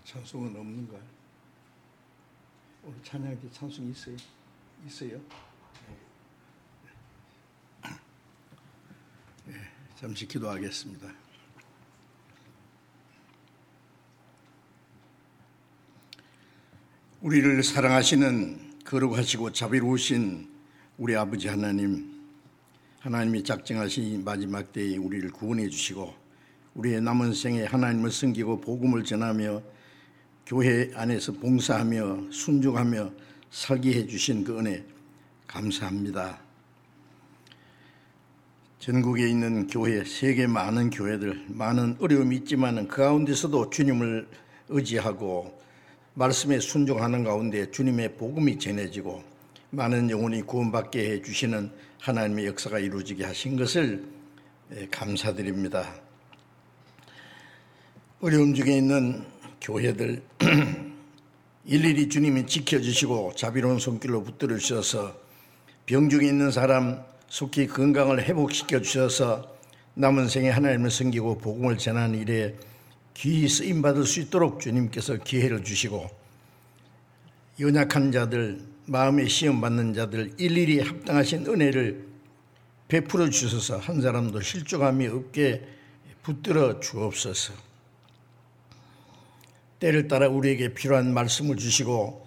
찬송은 없는가요? 오늘 찬양 때 찬송 있어요? 있어요? 네, 잠시 기도하겠습니다. 우리를 사랑하시는 거룩하시고 자비로우신 우리 아버지 하나님, 하나님이 작정하신 마지막 때에 우리를 구원해 주시고 우리의 남은 생에 하나님을 섬기고 복음을 전하며 교회 안에서 봉사하며 순종하며 살게 해주신 그 은혜 감사합니다. 전국에 있는 교회, 세계 많은 교회들, 많은 어려움이 있지만 그 가운데서도 주님을 의지하고 말씀에 순종하는 가운데 주님의 복음이 전해지고 많은 영혼이 구원받게 해주시는 하나님의 역사가 이루어지게 하신 것을 감사드립니다. 어려움 중에 있는 교회들 일일이 주님이 지켜주시고 자비로운 손길로 붙들어 주셔서 병중에 있는 사람 속히 건강을 회복시켜 주셔서 남은 생에 하나님을 섬기고 복음을 전하는 일에 귀히 쓰임받을 수 있도록 주님께서 기회를 주시고 연약한 자들, 마음에 시험받는 자들 일일이 합당하신 은혜를 베풀어 주셔서 한 사람도 실족함이 없게 붙들어 주옵소서. 때를 따라 우리에게 필요한 말씀을 주시고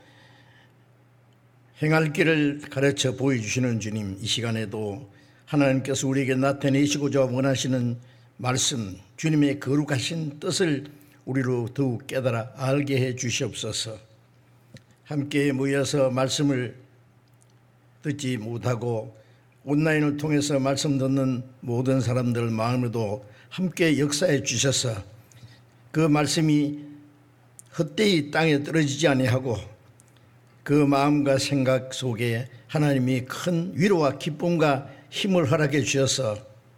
행할 길을 가르쳐 보여주시는 주님, 이 시간에도 하나님께서 우리에게 나타내시고자 원하시는 말씀, 주님의 거룩하신 뜻을 우리로 더욱 깨달아 알게 해 주시옵소서. 함께 모여서 말씀을 듣지 못하고 온라인을 통해서 말씀 듣는 모든 사람들 마음에도 함께 역사해 주셔서 그 말씀이 헛되이 땅에 떨어지지 아니하고 그 마음과 생각 속에 하나님이 큰 위로와 기쁨과 힘을 허락해 주셔서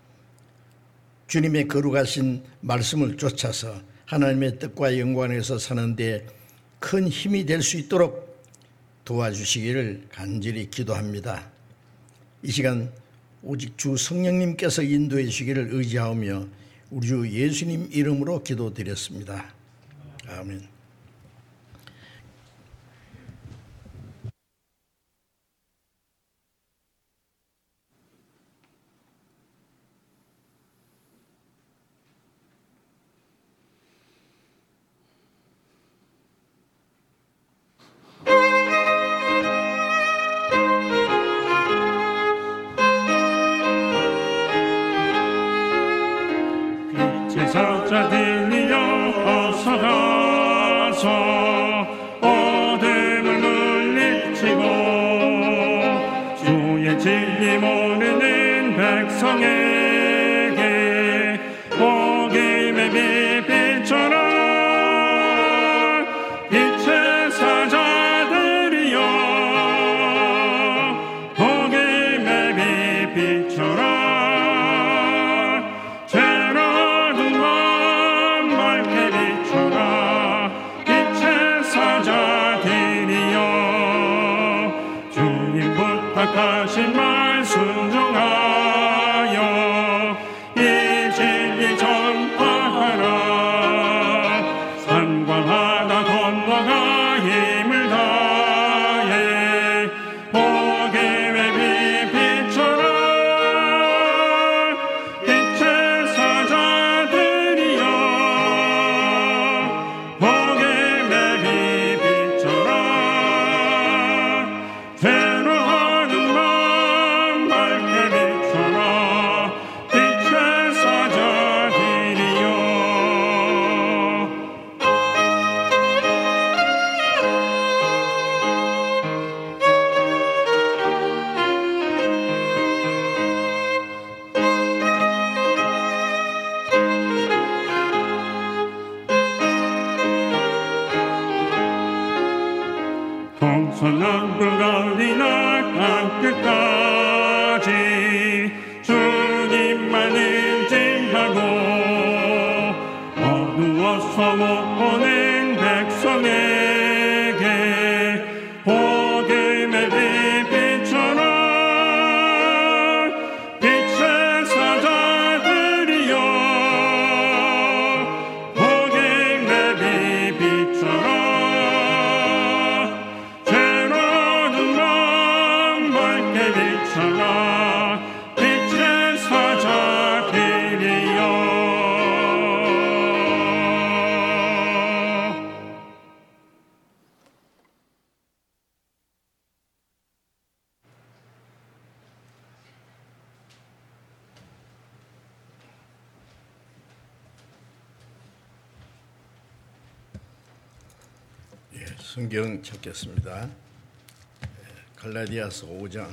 주님의 거룩하신 말씀을 쫓아서 하나님의 뜻과 영광에서 사는데 큰 힘이 될 수 있도록 도와주시기를 간절히 기도합니다. 이 시간 오직 주 성령님께서 인도해 주시기를 의지하며 우리 주 예수님 이름으로 기도드렸습니다. 아멘. 사자들이여 어서 가서 어둠을 물리치고 주의 진리 모르는 백성에게 복음의 빛처럼 빛의 사자들이여 복음의 빛처럼 하신 말 순종하여 이 진리 전파하라. 산과 바다 건너가 힘을 다해 복음의 빛처럼 빛의 사자들이여 복음의 빛처럼 천천아 빛의 사자 되리여. 성경 찾겠습니다. 갈라디아서 5장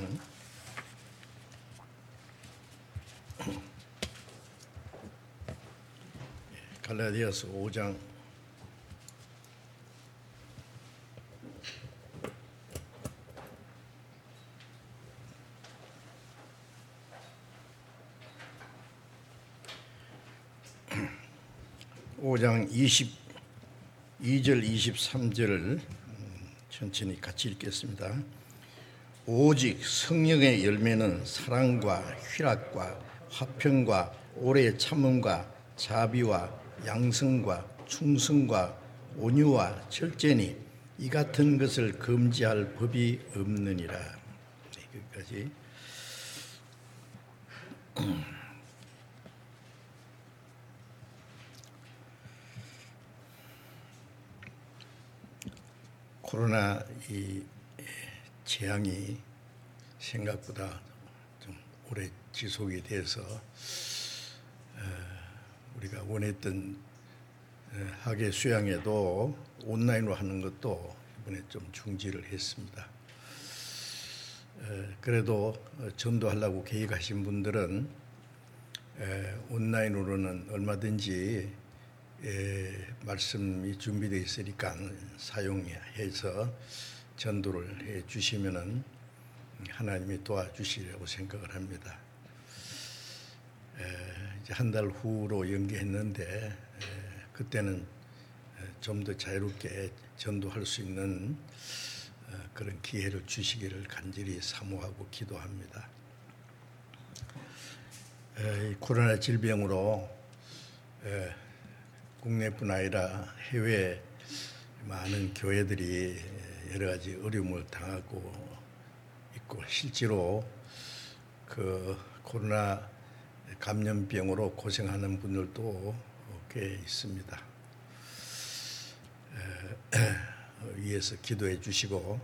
5장 22절 23절을 천천히 같이 읽겠습니다. 오직 성령의 열매는 사랑과 희락과 화평과 오래 참음과 자비와 양성과 충성과 온유와 절제니 이 같은 것을 금지할 법이 없느니라. 여기까지. 코로나 이 재앙이 생각보다 좀 오래 지속이 돼서 우리가 원했던 학예 수양회도 온라인으로 하는 것도 이번에 좀 중지를 했습니다. 그래도 전도하려고 계획하신 분들은 온라인으로는 얼마든지 말씀이 준비되어 있으니까 사용해서 전도를 해 주시면은 하나님이 도와주시려고 생각을 합니다. 이제 한 달 후로 연기했는데 그때는 좀 더 자유롭게 전도할 수 있는 그런 기회를 주시기를 간절히 사모하고 기도합니다. 이 코로나 질병으로 국내뿐 아니라 해외 많은 교회들이 여러 가지 어려움을 당하고 있고 실제로 그 코로나 감염병으로 고생하는 분들도 꽤 있습니다. 위에서 기도해 주시고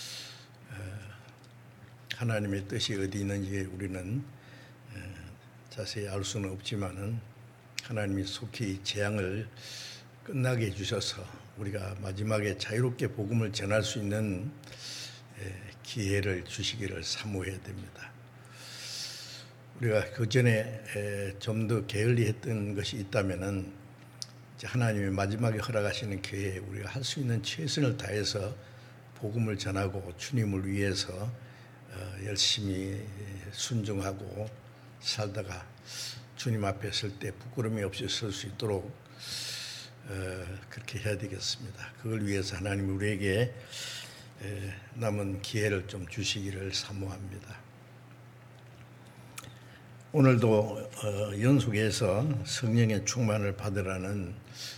하나님의 뜻이 어디 있는지 우리는 자세히 알 수는 없지만은 하나님이 속히 재앙을 끝나게 해주셔서 우리가 마지막에 자유롭게 복음을 전할 수 있는 기회를 주시기를 사모해야 됩니다. 우리가 그 전에 좀 더 게을리했던 것이 있다면은 하나님이 마지막에 허락하시는 기회에 우리가 할 수 있는 최선을 다해서 복음을 전하고 주님을 위해서 열심히 순종하고 살다가 주님 앞에 설 때 부끄러움이 없이 설 수 있도록 그렇게 해야 되겠습니다. 그걸 위해서 하나님 우리에게 남은 기회를 좀 주시기를 사모합니다. 오늘도 연속해서 성령의 충만을 받으라는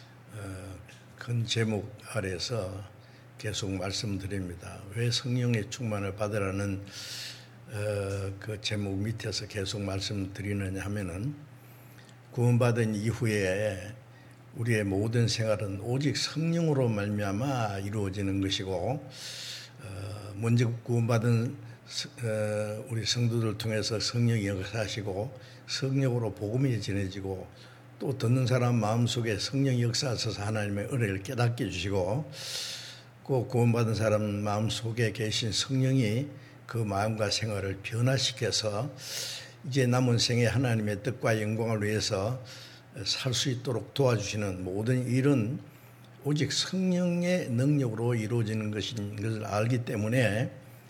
큰 제목 아래서 계속 말씀드립니다. 왜 성령의 충만을 받으라는 그 제목 밑에서 계속 말씀드리느냐 하면은 구원받은 이후에 우리의 모든 생활은 오직 성령으로 말미암아 이루어지는 것이고 먼저 구원받은 우리 성도들 통해서 성령이 역사하시고 성령으로 복음이 전해지고 또 듣는 사람 마음속에 성령이 역사하셔서 하나님의 은혜를 깨닫게 해주시고 그 구원받은 사람 마음속에 계신 성령이 그 마음과 생활을 변화시켜서 이제 남은 생에 하나님의 뜻과 영광을 위해서 살 수 있도록 도와주시는 모든 일은 오직 성령의 능력으로 이루어지는 것인 것을 알기 때문에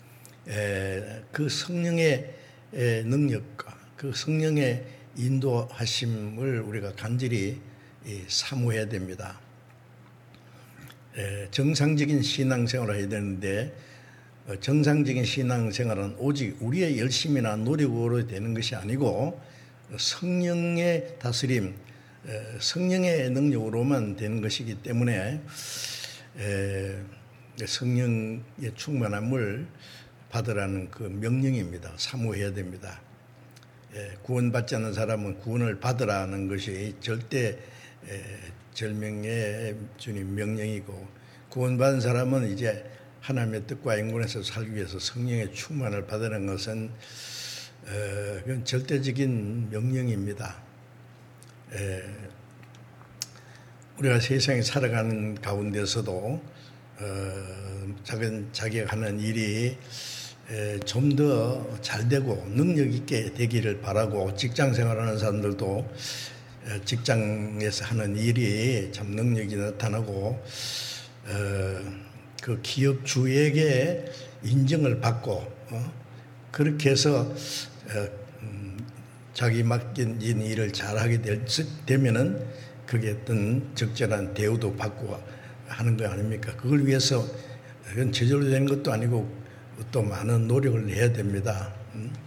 그 성령의 능력과 그 성령의 인도하심을 우리가 간절히 사모해야 됩니다. 정상적인 신앙생활을 해야 되는데 정상적인 신앙생활은 오직 우리의 열심이나 노력으로 되는 것이 아니고 성령의 다스림, 성령의 능력으로만 되는 것이기 때문에 성령의 충만함을 받으라는 그 명령입니다. 사모해야 됩니다. 구원받지 않는 사람은 구원을 받으라는 것이 절대 절명의 주님 명령이고, 구원받은 사람은 이제 하나님의 뜻과 인권에서 살기 위해서 성령의 충만을 받으는 것은 그건 절대적인 명령입니다. 우리가 세상에 살아가는 가운데서도 자기가 하는 일이 좀 더 잘되고 능력 있게 되기를 바라고, 직장 생활하는 사람들도 직장에서 하는 일이 참 능력이 나타나고 그 기업 주에게 인정을 받고 그렇게 해서 자기 맡긴 일을 잘하게 되면은 그게 어떤 적절한 대우도 받고 하는 거 아닙니까? 그걸 위해서 그건 저절로 되는 것도 아니고 또 많은 노력을 해야 됩니다.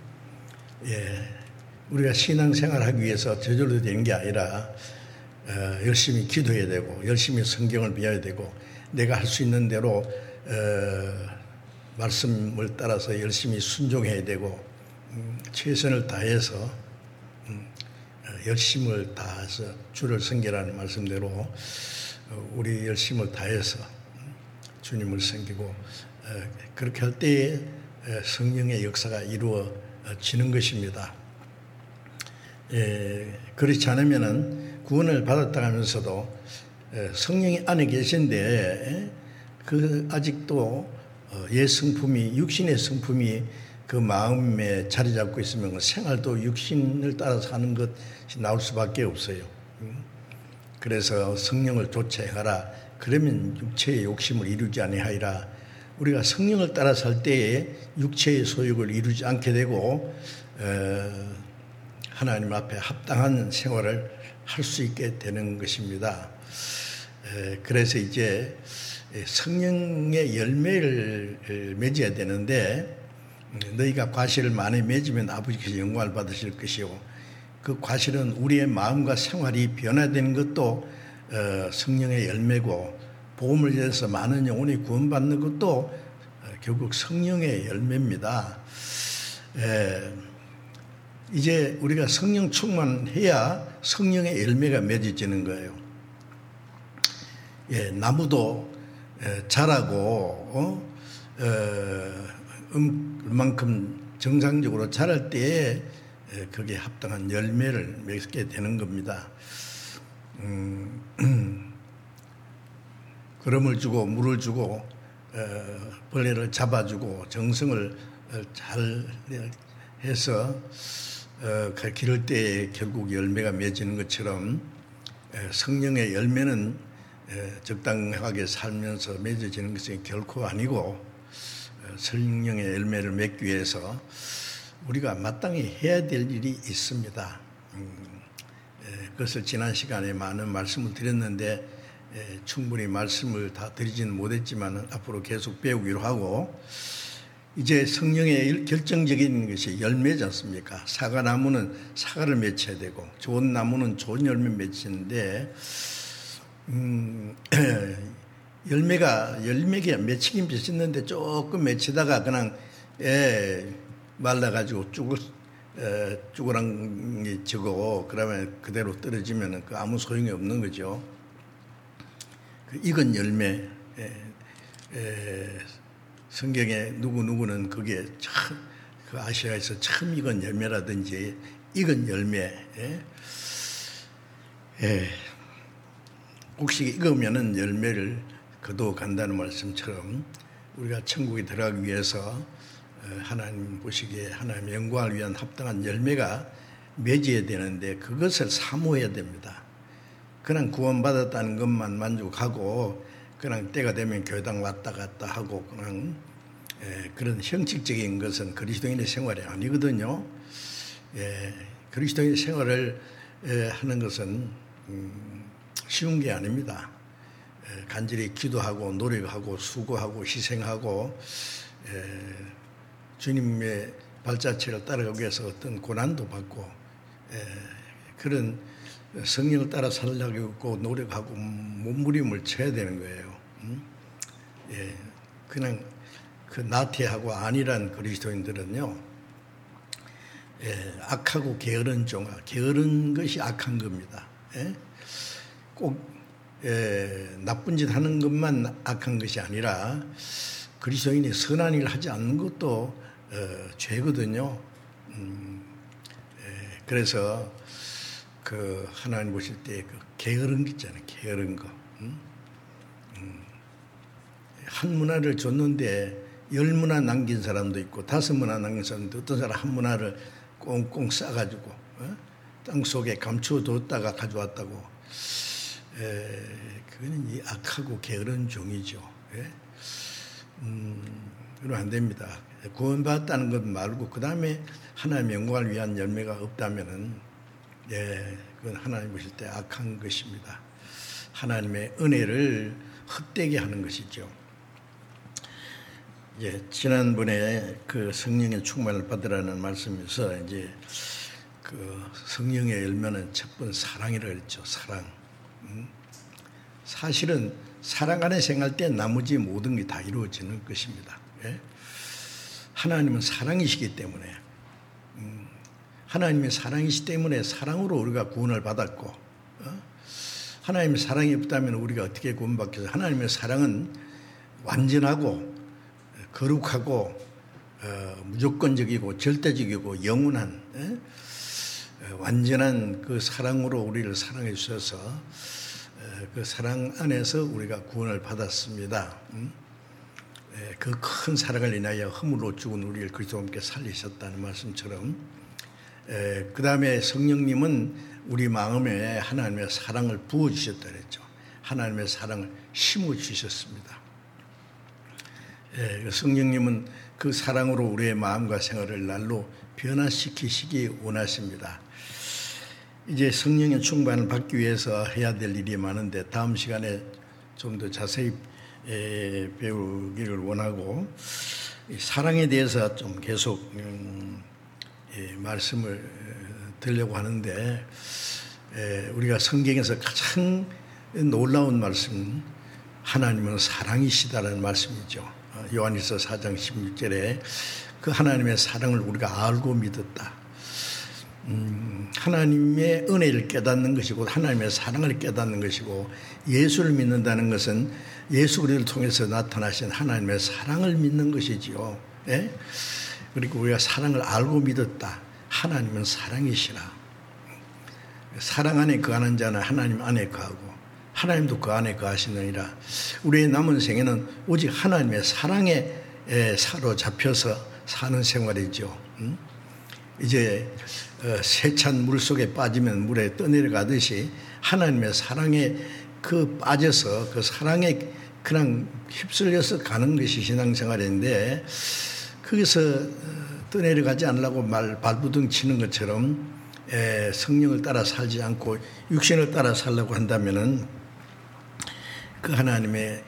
우리가 신앙생활하기 위해서 저절로 되는 게 아니라 열심히 기도해야 되고, 열심히 성경을 배워야 되고, 내가 할 수 있는 대로 말씀을 따라서 열심히 순종해야 되고, 최선을 다해서 열심을 다해서 주를 섬기라는 말씀대로 우리 열심을 다해서 주님을 섬기고, 그렇게 할 때에 성령의 역사가 이루어지는 것입니다. 그렇지 않으면은 구원을 받았다 하면서도 성령이 안에 계신데 그 아직도 성품이, 육신의 성품이 그 마음에 자리 잡고 있으면 그 생활도 육신을 따라서 하는 것이 나올 수밖에 없어요. 그래서 성령을 좇아하라. 그러면 육체의 욕심을 이루지 아니하리라. 우리가 성령을 따라 살 때에 육체의 소욕을 이루지 않게 되고 하나님 앞에 합당한 생활을 할 수 있게 되는 것입니다. 그래서 이제 성령의 열매를 맺어야 되는데, 너희가 과실을 많이 맺으면 아버지께서 영광을 받으실 것이요, 그 과실은 우리의 마음과 생활이 변화되는 것도 성령의 열매고, 복음을 위해서 많은 영혼이 구원받는 것도 결국 성령의 열매입니다. 이제 우리가 성령 충만해야 성령의 열매가 맺어지는 거예요. 나무도 자라고 그만큼 정상적으로 자랄 때에 그게 합당한 열매를 맺게 되는 겁니다. 거름을 주고 물을 주고 벌레를 잡아주고 정성을 잘 해서 기를 때에 결국 열매가 맺어지는 것처럼 성령의 열매는 적당하게 살면서 맺어지는 것이 결코 아니고, 성령의 열매를 맺기 위해서 우리가 마땅히 해야 될 일이 있습니다. 그것을 지난 시간에 많은 말씀을 드렸는데 충분히 말씀을 다 드리지는 못했지만 앞으로 계속 배우기로 하고, 이제 성령의 결정적인 것이 열매지 않습니까? 사과나무는 사과를 맺혀야 되고 좋은 나무는 좋은 열매 맺히는데 열매가 맺히긴 맺혔는데 조금 맺히다가 그냥 말라가지고 쭈그랑이 지고 그러면 그대로 떨어지면 그 아무 소용이 없는 거죠. 그 익은 열매, 성경에 누구는 그게 참, 그 아시아에서 처음 익은 열매라든지 익은 열매, 혹시 익으면은 열매를 거두어 간다는 말씀처럼 우리가 천국에 들어가기 위해서 하나님 보시기에 하나님의 영광을 위한 합당한 열매가 맺어야 되는데 그것을 사모해야 됩니다. 그냥 구원받았다는 것만 만족하고 그냥 때가 되면 교회당 왔다 갔다 하고 그냥 그런 형식적인 것은 그리스도인의 생활이 아니거든요. 그리스도인의 생활을 하는 것은 쉬운 게 아닙니다. 간절히 기도하고 노력하고 수고하고 희생하고 주님의 발자취를 따라가기 위해서 어떤 고난도 받고 그런 성령을 따라 살려고 노력하고 몸부림을 쳐야 되는 거예요. 그냥 그 나태하고 안일한 그리스도인들은요, 악하고 게으른 종아, 게으른 것이 악한 겁니다. 꼭 나쁜 짓 하는 것만 악한 것이 아니라 그리스도인이 선한 일을 하지 않는 것도 죄거든요. 그래서 그 하나님 보실 때 그 게으른 거 있잖아요. 게으른 거. 한 문화를 줬는데 10문화 남긴 사람도 있고 5문화 남긴 사람도, 어떤 사람 한 문화를 꽁꽁 싸가지고 땅 속에 감추어뒀다가 가져왔다고. 그거는 이 악하고 게으른 종이죠. 그러면 안 됩니다. 구원받았다는 것 말고 그 다음에 하나님의 영광을 위한 열매가 없다면은, 그건 하나님 보실 때 악한 것입니다. 하나님의 은혜를 헛되게 하는 것이죠. 지난번에 그 성령의 충만을 받으라는 말씀에서 이제 그 성령의 열매는 첫 번 사랑이라고 했죠. 사랑. 사실은 사랑 안에 생활할 때 나머지 모든 게 다 이루어지는 것입니다. 하나님은 사랑이시기 때문에, 하나님의 사랑이시기 때문에 사랑으로 우리가 구원을 받았고, 하나님의 사랑이 없다면 우리가 어떻게 구원받겠어요? 하나님의 사랑은 완전하고 거룩하고 무조건적이고 절대적이고 영원한 완전한 그 사랑으로 우리를 사랑해 주셔서 그 사랑 안에서 우리가 구원을 받았습니다. 그 큰 사랑을 인하여 허물로 죽은 우리를 그리스도와 함께 살리셨다는 말씀처럼, 그 다음에 성령님은 우리 마음에 하나님의 사랑을 부어주셨다 그랬죠. 하나님의 사랑을 심어주셨습니다. 성령님은 그 사랑으로 우리의 마음과 생활을 날로 변화시키시기 원하십니다. 이제 성령의 충만을 받기 위해서 해야 될 일이 많은데 다음 시간에 좀 더 자세히 배우기를 원하고, 사랑에 대해서 좀 계속 말씀을 드리려고 하는데, 우리가 성경에서 가장 놀라운 말씀, 하나님은 사랑이시다라는 말씀이죠. 요한일서 4장 16절에 그 하나님의 사랑을 우리가 알고 믿었다. 하나님의 은혜를 깨닫는 것이고 하나님의 사랑을 깨닫는 것이고, 예수를 믿는다는 것은 예수 그리스도를 통해서 나타나신 하나님의 사랑을 믿는 것이지요. 그리고 우리가 사랑을 알고 믿었다. 하나님은 사랑이시라. 사랑 안에 거하는 자는 하나님 안에 거하고 하나님도 그 안에 거하시느니라. 우리의 남은 생애는 오직 하나님의 사랑에 사로잡혀서 사는 생활이죠. 이제 세찬 물 속에 빠지면 물에 떠내려가듯이 하나님의 사랑에 그 빠져서 그 사랑에 그냥 휩쓸려서 가는 것이 신앙생활인데, 거기서 떠내려가지 않으려고 발부둥 치는 것처럼 성령을 따라 살지 않고 육신을 따라 살려고 한다면은 그 하나님의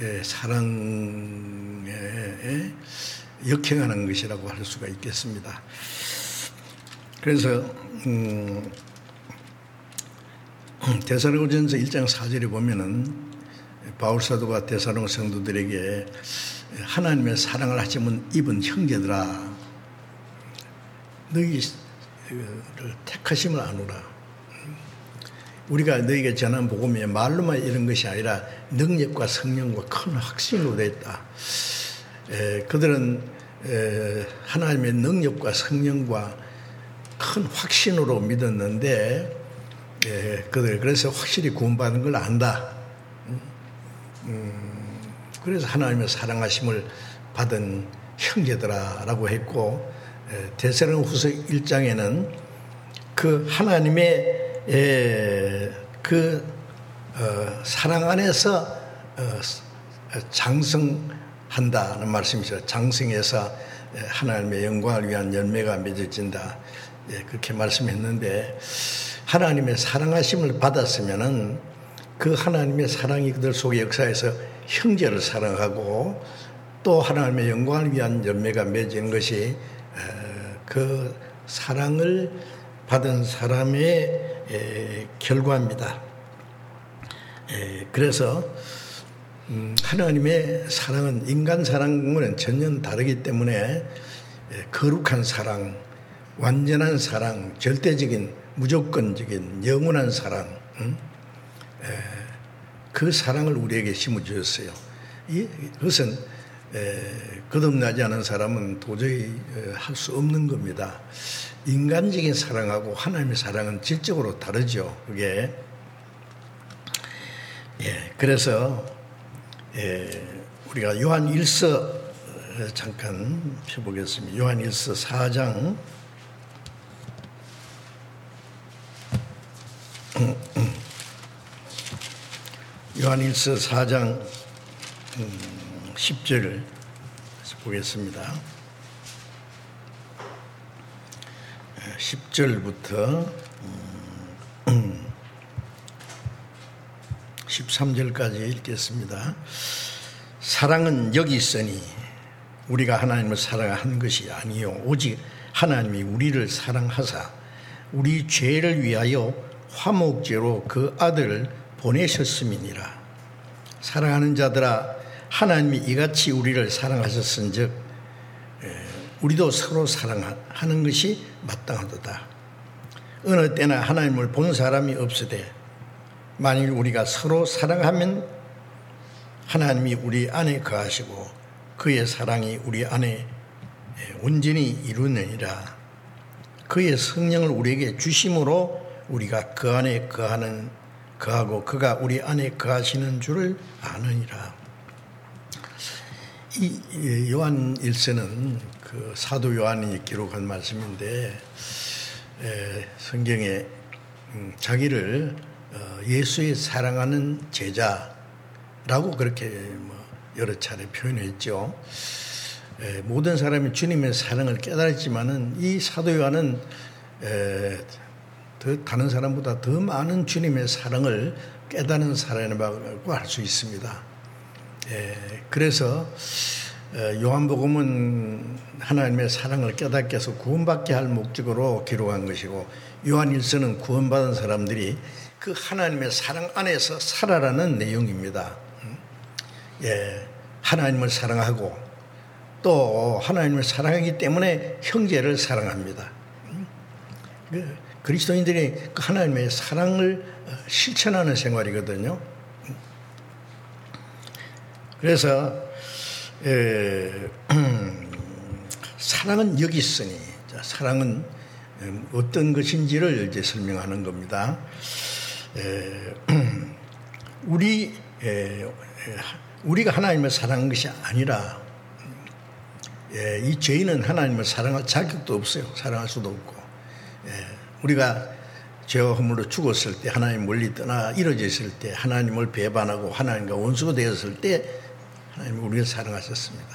사랑에 역행하는 것이라고 할 수가 있겠습니다. 그래서 데살로니가전서 1장 4절에 보면은 바울사도가 데살로니가 성도들에게 하나님의 사랑을 하시면 입은 형제들아, 너희를 택하심을 아노라. 우리가 너희에게 전한 복음이 말로만 이런 것이 아니라 능력과 성령과 큰 확신으로 됐다. 그들은 하나님의 능력과 성령과 큰 확신으로 믿었는데, 그들 그래서 확실히 구원받은 걸 안다. 그래서 하나님의 사랑하심을 받은 형제들아라고 했고, 데살로니가후서 1장에는 그 하나님의 사랑 안에서 장성한다는 말씀이죠. 장성해서 하나님의 영광을 위한 열매가 맺어진다. 그렇게 말씀했는데, 하나님의 사랑하심을 받았으면은 그 하나님의 사랑이 그들 속에 역사해서 형제를 사랑하고 또 하나님의 영광을 위한 열매가 맺은 것이 그 사랑을 받은 사람의 결과입니다. 그래서 하나님의 사랑은 인간 사랑과는 전혀 다르기 때문에 거룩한 사랑, 완전한 사랑, 절대적인 무조건적인 영원한 사랑, 그 사랑을 우리에게 심어주셨어요. 이것은 거듭나지 않은 사람은 도저히 할 수 없는 겁니다. 인간적인 사랑하고 하나님의 사랑은 질적으로 다르죠. 그게 그래서 우리가 요한 1서 잠깐 펴보겠습니다. 요한 1서 4장 요한 1서 4장 10절을 보겠습니다. 10절부터 13절까지 읽겠습니다. 사랑은 여기 있으니 우리가 하나님을 사랑한 것이 아니요 오직 하나님이 우리를 사랑하사 우리 죄를 위하여 화목제로 그 아들을 보내셨음이니라. 사랑하는 자들아 하나님이 이같이 우리를 사랑하셨은즉 우리도 서로 사랑하는 것이 마땅하도다. 어느 때나 하나님을 본 사람이 없으되 만일 우리가 서로 사랑하면 하나님이 우리 안에 거하시고 그의 사랑이 우리 안에 온전히 이루느니라. 그의 성령을 우리에게 주심으로 우리가 그 안에 거하고 그가 우리 안에 거하시는 줄을 아느니라. 이 요한 1서는 그 사도 요한이 기록한 말씀인데 성경에 자기를 예수의 사랑하는 제자라고 그렇게 여러 차례 표현했죠. 모든 사람이 주님의 사랑을 깨달았지만은 이 사도 요한은 다른 사람보다 더 많은 주님의 사랑을 깨닫는 사람이라고 할 수 있습니다. 그래서 요한복음은 하나님의 사랑을 깨닫게 해서 구원받게 할 목적으로 기록한 것이고 요한 1서는 구원받은 사람들이 그 하나님의 사랑 안에서 살아라는 내용입니다. 하나님을 사랑하고 또 하나님을 사랑하기 때문에 형제를 사랑합니다. 그리스도인들이 그 하나님의 사랑을 실천하는 생활이거든요. 그래서 사랑은 여기 있으니 사랑은 어떤 것인지를 이제 설명하는 겁니다. 우리가 하나님을 사랑한 것이 아니라 이 죄인은 하나님을 사랑할 자격도 없어요. 사랑할 수도 없고 우리가 죄와 허물로 죽었을 때 하나님 멀리 떠나 이루어져 있을 때 하나님을 배반하고 하나님과 원수가 되었을 때 하나님이 우리를 사랑하셨습니다.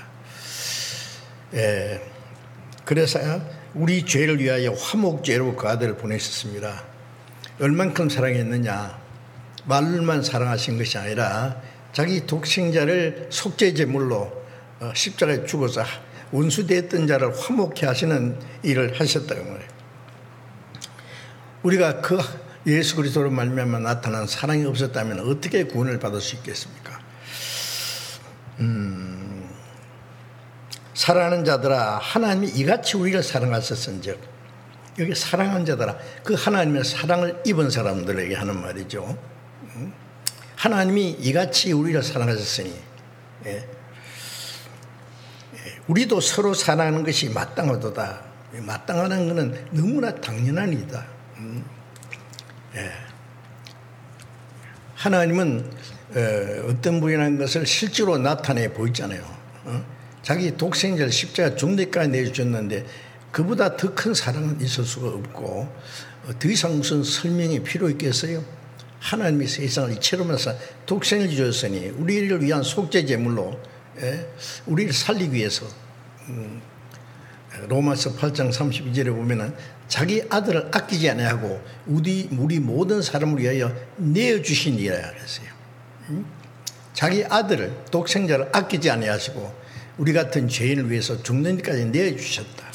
그래서 우리 죄를 위하여 화목제로 그 아들을 보내셨습니다. 얼만큼 사랑했느냐, 말로만 사랑하신 것이 아니라 자기 독생자를 속죄제물로 십자가에 죽어서 원수되었던 자를 화목케 하시는 일을 하셨다고 말해요. 우리가 그 예수 그리스도로 말미암아 나타난 사랑이 없었다면 어떻게 구원을 받을 수 있겠습니까? 사랑하는 자들아 하나님이 이같이 우리를 사랑하셨은즉, 여기 사랑하는 자들아 그 하나님의 사랑을 입은 사람들에게 하는 말이죠. 하나님이 이같이 우리를 사랑하셨으니 우리도 서로 사랑하는 것이 마땅하도다. 마땅하다는 것은 너무나 당연한 일이다. 하나님은 어떤 분이라는 것을 실제로 나타내 보이잖아요. 자기 독생자를 십자가 죽음까지 내주셨는데 그보다 더 큰 사랑은 있을 수가 없고 더 이상 무슨 설명이 필요 있겠어요? 하나님이 세상을 이처럼해서 독생을 주셨으니 우리를 위한 속죄제물로 우리를 살리기 위해서 로마서 8장 32절에 보면은 자기 아들을 아끼지 아니하고 우리 모든 사람을 위하여 내어주시니라 그랬어요. 자기 아들을 독생자를 아끼지 아니하시고 우리 같은 죄인을 위해서 죽는 데까지 내어주셨다.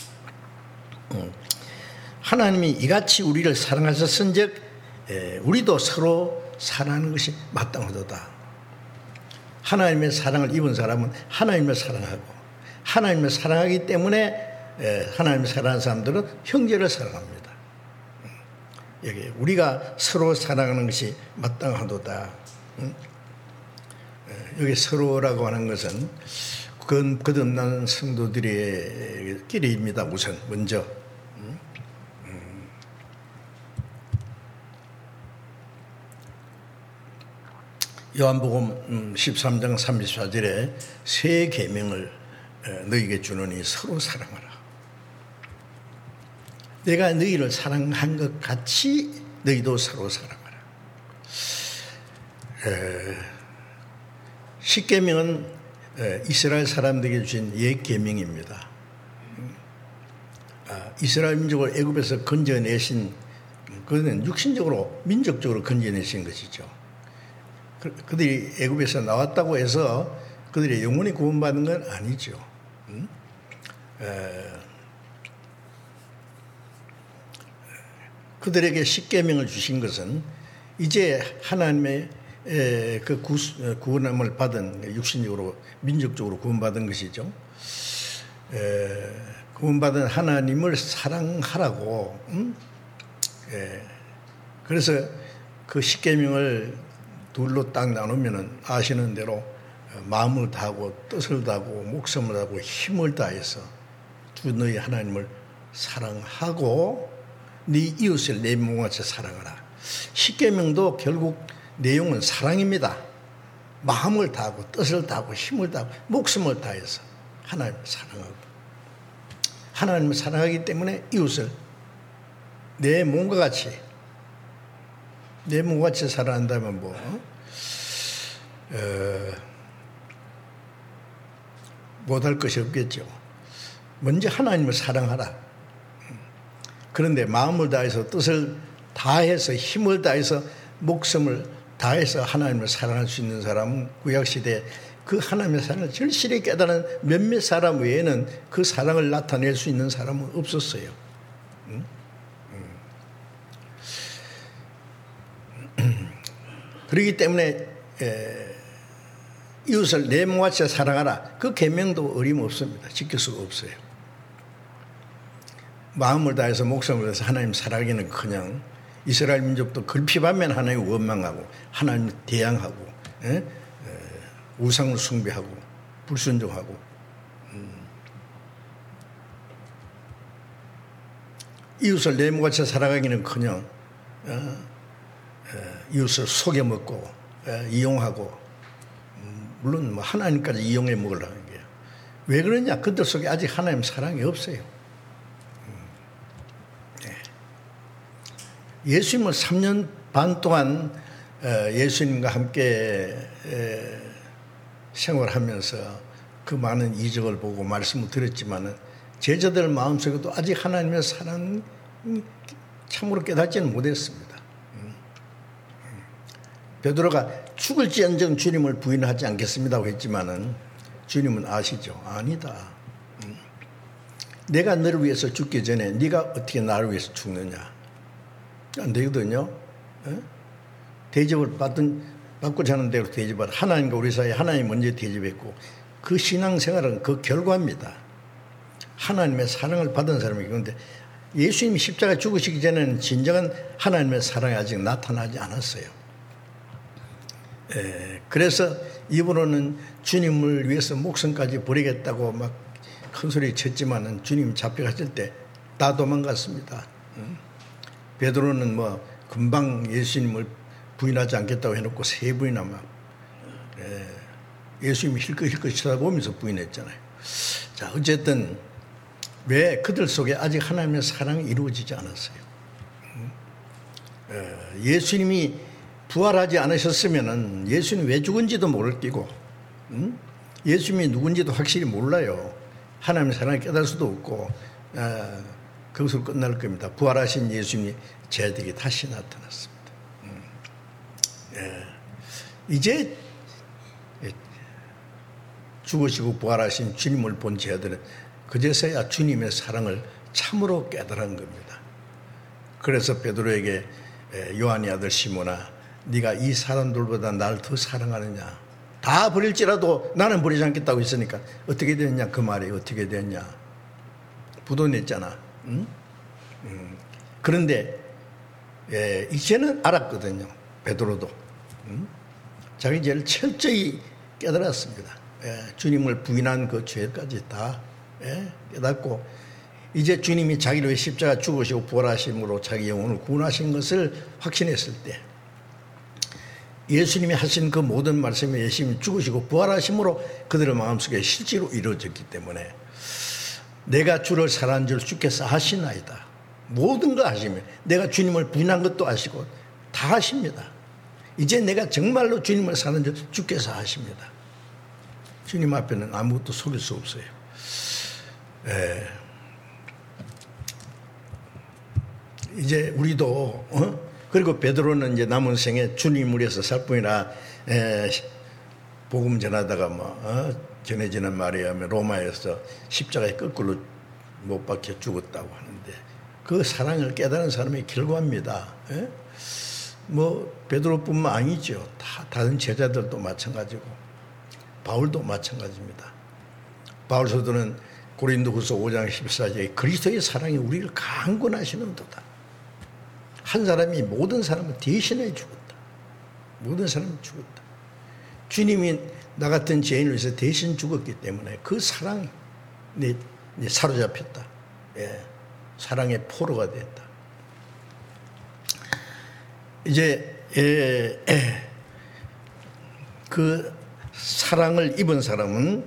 하나님이 이같이 우리를 사랑하셨은즉 우리도 서로 사랑하는 것이 마땅하도다. 하나님의 사랑을 입은 사람은 하나님을 사랑하고, 하나님을 사랑하기 때문에 하나님을 사랑하는 사람들은 형제를 사랑합니다. 여기 우리가 서로 사랑하는 것이 마땅하도다. 여기 서로라고 하는 것은 거듭난 성도들의 길입니다. 우선 먼저 요한복음 13장 34절에 새 계명을 너희에게 주노니 서로 사랑하라. 내가 너희를 사랑한 것 같이 너희도 서로 사랑하라. 십계명은 이스라엘 사람들에게 주신 옛 계명입니다. 이스라엘 민족을 애굽에서 건져내신, 그는 육신적으로 민족적으로 건져내신 것이죠. 그들이 애굽에서 나왔다고 해서 그들이 영원히 구원받는 건 아니죠. 그들에게 십계명을 주신 것은 이제 하나님의 그 구원함을 받은, 육신적으로 민족적으로 구원받은 것이죠. 구원받은 하나님을 사랑하라고. 그래서 그 십계명을 둘로 딱 나누면은 아시는 대로 마음을 다하고 뜻을 다하고 목숨을 다하고 힘을 다해서 주 너희 하나님을 사랑하고 네 이웃을 내 몸같이 사랑하라. 십계명도 결국 내용은 사랑입니다. 마음을 다하고 뜻을 다하고 힘을 다하고 목숨을 다해서 하나님을 사랑하고, 하나님을 사랑하기 때문에 이웃을 내 몸과 같이, 내 몸과 같이 사랑한다면 못할 것이 없겠죠. 먼저 하나님을 사랑하라. 그런데 마음을 다해서 뜻을 다해서 힘을 다해서 목숨을 다해서 하나님을 사랑할 수 있는 사람은 구약시대에 그 하나님의 사랑을 절실히 깨달은 몇몇 사람 외에는 그 사랑을 나타낼 수 있는 사람은 없었어요. 그렇기 때문에 이웃을 내 몸같이 사랑하라. 그 계명도 어림없습니다. 지킬 수가 없어요. 마음을 다해서 목숨을 다해서 하나님 사랑하기는 그냥 이스라엘 민족도 글피하면 하나님을 원망하고 하나님을 대항하고 우상을 숭배하고 불순종하고 이웃을 내 몸같이 살아가기는 그냥 이웃을 속여먹고 이용하고 물론 뭐 하나님까지 이용해 먹으려는 거예요. 왜 그러냐? 그들 속에 아직 하나님 사랑이 없어요. 예수님을 3년 반 동안 예수님과 함께 생활하면서 그 많은 이적을 보고 말씀을 드렸지만 제자들 마음속에도 아직 하나님의 사랑 참으로 깨닫지는 못했습니다. 베드로가 죽을지언정 주님을 부인하지 않겠습니다고 했지만은 주님은 아시죠? 아니다. 내가 너를 위해서 죽기 전에 네가 어떻게 나를 위해서 죽느냐? 안 되거든요. 대접을 받고자 하는 대로 대접을, 하나님과 우리 사이에 하나님 먼저 대접했고 그 신앙생활은 그 결과입니다. 하나님의 사랑을 받은 사람이기 때문에 예수님이 십자가에 죽으시기 전에는 진정한 하나님의 사랑이 아직 나타나지 않았어요. 그래서 입으로는 주님을 위해서 목숨까지 버리겠다고 막 큰 소리 쳤지만은 주님 잡혀가실 때 다 도망갔습니다. 베드로는 뭐 금방 예수님을 부인하지 않겠다고 해놓고 3번이나 막 예수님이 힐끗힐끗 쳐다보면서 부인했잖아요. 자, 어쨌든 왜 그들 속에 아직 하나님의 사랑이 이루어지지 않았어요. 예수님이 부활하지 않으셨으면은 예수님이 왜 죽은지도 모를 끼고 예수님이 누군지도 확실히 몰라요. 하나님의 사랑을 깨달을 수도 없고 거기서 끝날 겁니다. 부활하신 예수님이 제자들에게 다시 나타났습니다. 이제 죽으시고 부활하신 주님을 본 제자들은 그제서야 주님의 사랑을 참으로 깨달은 겁니다. 그래서 베드로에게 요한의 아들 시몬아, 네가 이 사람들보다 나를 더 사랑하느냐? 다 버릴지라도 나는 버리지 않겠다고 했으니까 어떻게 됐냐 그 말이 어떻게 됐냐. 부도 냈잖아. 응? 그런데 이제는 알았거든요. 베드로도. 자기 죄를 철저히 깨달았습니다. 주님을 부인한 그 죄까지 다 깨닫고 이제 주님이 자기를 위해 십자가 죽으시고 부활하심으로 자기 영혼을 구원하신 것을 확신했을 때 예수님이 하신 그 모든 말씀이 예수님이 죽으시고 부활하심으로 그들의 마음속에 실제로 이루어졌기 때문에 내가 주를 사랑한 줄 주께서 하시나이다. 모든 거 하시면 내가 주님을 부인한 것도 하시고 다 하십니다. 이제 내가 정말로 주님을 사랑한 줄 주께서 하십니다. 주님 앞에는 아무것도 속일 수 없어요. 이제 우리도 그리고 베드로는 이제 남은 생에 주님을 위해서 살 뿐이라 복음 전하다가 전해지는 말에 의하면 로마에서 십자가에 거꾸로 못 박혀 죽었다고 하는데 그 사랑을 깨달은 사람의 결과입니다. 베드로뿐만 아니죠. 다른 제자들도 마찬가지고 바울도 마찬가지입니다. 바울 사도는 고린도후서 5장 14절에 그리스도의 사랑이 우리를 강권하시는도다. 한 사람이 모든 사람을 대신해 죽었다. 모든 사람이 죽었다. 주님이 나 같은 죄인을 위해서 대신 죽었기 때문에 그 사랑에 사로잡혔다. 사랑의 포로가 됐다. 이제 그 사랑을 입은 사람은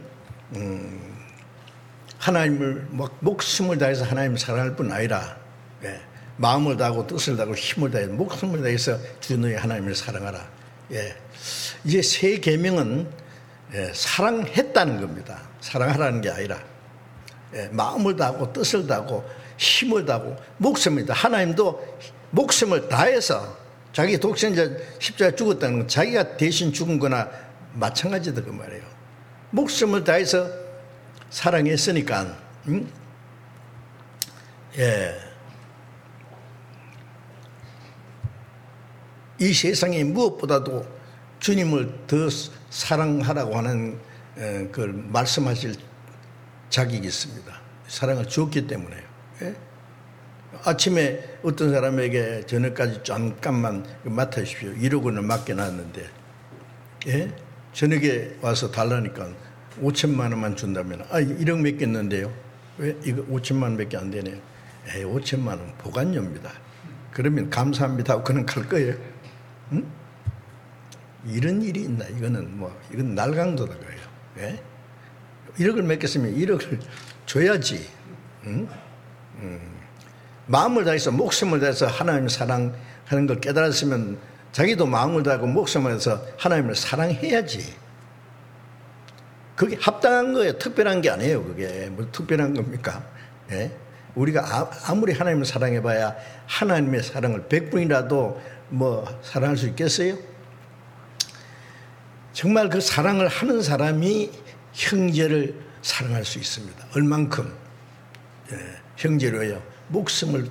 하나님을 목숨을 다해서 하나님을 사랑할 뿐 아니라 마음을 다하고 뜻을 다하고 힘을 다해서 목숨을 다해서 주 너희 하나님을 사랑하라. 이제 새 계명은 사랑했다는 겁니다. 사랑하라는 게 아니라 마음을 다하고 뜻을 다하고 힘을 다하고 목숨을 다 하나님도 목숨을 다해서 자기 독생자 십자가에 죽었다는 건 자기가 대신 죽은 거나 마찬가지다 그 말이에요. 목숨을 다해서 사랑했으니까 이 세상에 무엇보다도 주님을 더 사랑하라고 하는 그걸 말씀하실 자격이 있습니다. 사랑을 주었기 때문에요. 아침에 어떤 사람에게 저녁까지 잠깐만 맡아주십시오. 1억 원을 맡겨놨는데 저녁에 와서 달라니까 5천만 원만 준다면 1억 맡겼는데요. 왜 이거 5천만 원밖에 안 되네요. 5천만 원 보관료입니다. 그러면 감사합니다 하고 그는 갈 거예요. 응? 이런 일이 있나? 이건 날강도다 거예요. 1억을 맡겼으면 1억을 줘야지. 응? 마음을 다해서 목숨을 다해서 하나님을 사랑하는 걸 깨달았으면 자기도 마음을 다하고 목숨을 다해서 하나님을 사랑해야지. 그게 합당한 거예요. 특별한 게 아니에요. 그게 뭐 특별한 겁니까? 우리가 아무리 하나님을 사랑해봐야 하나님의 사랑을 100분이라도 사랑할 수 있겠어요? 정말 그 사랑을 하는 사람이 형제를 사랑할 수 있습니다. 얼만큼 형제로요. 목숨을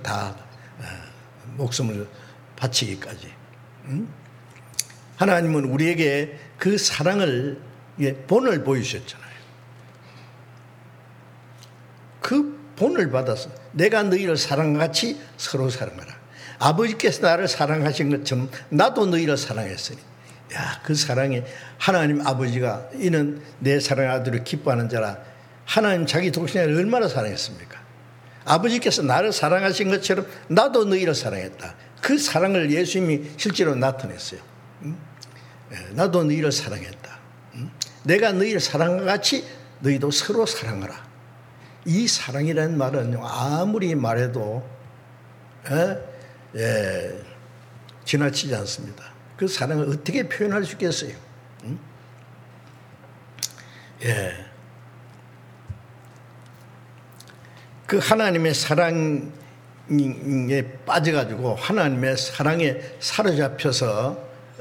바치기까지. 하나님은 우리에게 그 사랑을 본을 보이셨잖아요. 그 본을 받아서 내가 너희를 사랑같이 서로 사랑하라. 아버지께서 나를 사랑하신 것처럼 나도 너희를 사랑했으니. 그 사랑이 하나님 아버지가 이는 내 사랑의 아들을 기뻐하는 자라. 하나님 자기 독생자를 얼마나 사랑했습니까? 아버지께서 나를 사랑하신 것처럼 나도 너희를 사랑했다. 그 사랑을 예수님이 실제로 나타냈어요. 나도 너희를 사랑했다. 내가 너희를 사랑과 같이 너희도 서로 사랑하라. 이 사랑이라는 말은 아무리 말해도 지나치지 않습니다. 그 사랑을 어떻게 표현할 수 있겠어요? 그 하나님의 사랑에 빠져가지고 하나님의 사랑에 사로잡혀서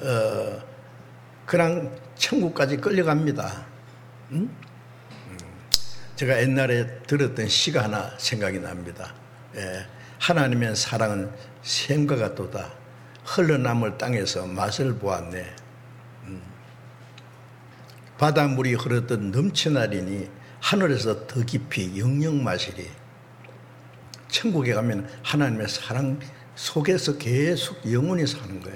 그냥 천국까지 끌려갑니다. 제가 옛날에 들었던 시가 하나 생각이 납니다. 하나님의 사랑은 샘과 같도다. 흘러남을 땅에서 맛을 보았네. 바닷물이 흐르듯 넘쳐나리니 하늘에서 더 깊이 영영 마시리. 천국에 가면 하나님의 사랑 속에서 계속 영원히 사는 거예요.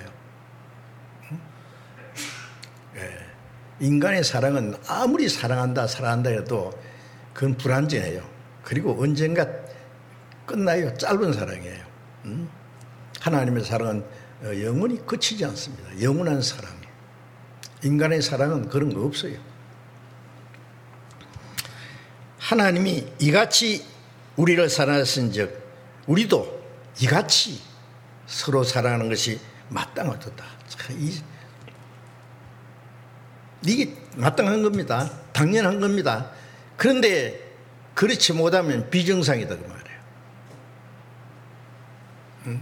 인간의 사랑은 아무리 사랑한다 해도 그건 불완전해요. 그리고 언젠가 끝나요. 짧은 사랑이에요. 하나님의 사랑은 영원히 그치지 않습니다. 영원한 사랑이에요. 인간의 사랑은 그런 거 없어요. 하나님이 이같이 우리를 사랑하신즉 우리도 이같이 서로 사랑하는 것이 마땅하도다. 이게 마땅한 겁니다. 당연한 겁니다. 그런데 그렇지 못하면 비정상이다 그 말이에요.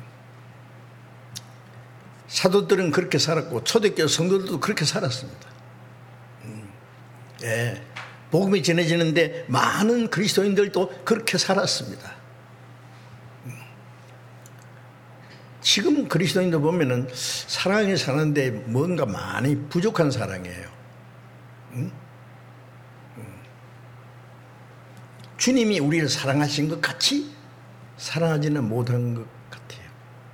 사도들은 그렇게 살았고 초대교회 성도들도 그렇게 살았습니다. 예, 복음이 전해지는데 많은 그리스도인들도 그렇게 살았습니다. 지금 그리스도인들 보면은 사랑이 사는데 뭔가 많이 부족한 사랑이에요. 주님이 우리를 사랑하신 것 같이 사랑하지는 못한 것 같아요.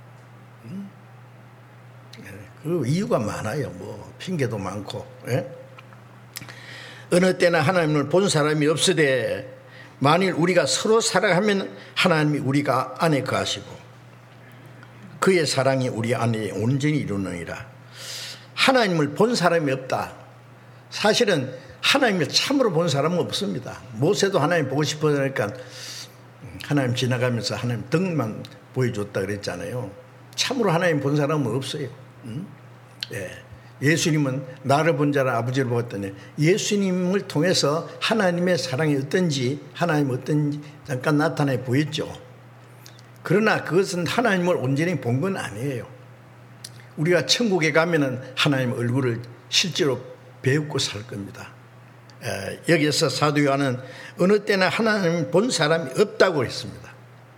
그 이유가 많아요. 뭐 핑계도 많고. 예? 어느 때나 하나님을 본 사람이 없으되 만일 우리가 서로 사랑하면 하나님이 우리가 안에 거하시고 그의 사랑이 우리 안에 온전히 이루느니라. 하나님을 본 사람이 없다. 사실은 하나님을 참으로 본 사람은 없습니다. 모세도 하나님 보고 싶어하니까 하나님 지나가면서 하나님 등만 보여줬다 그랬잖아요. 참으로 하나님 본 사람은 없어요. 예수님은 나를 본 자라 아버지를 보았더니 예수님을 통해서 하나님의 사랑이 어떤지 하나님이 어떤지 잠깐 나타내 보였죠. 그러나 그것은 하나님을 온전히 본 건 아니에요. 우리가 천국에 가면은 하나님 얼굴을 실제로 배우고 살 겁니다. 여기에서 사도 요한은 어느 때나 하나님 본 사람이 없다고 했습니다.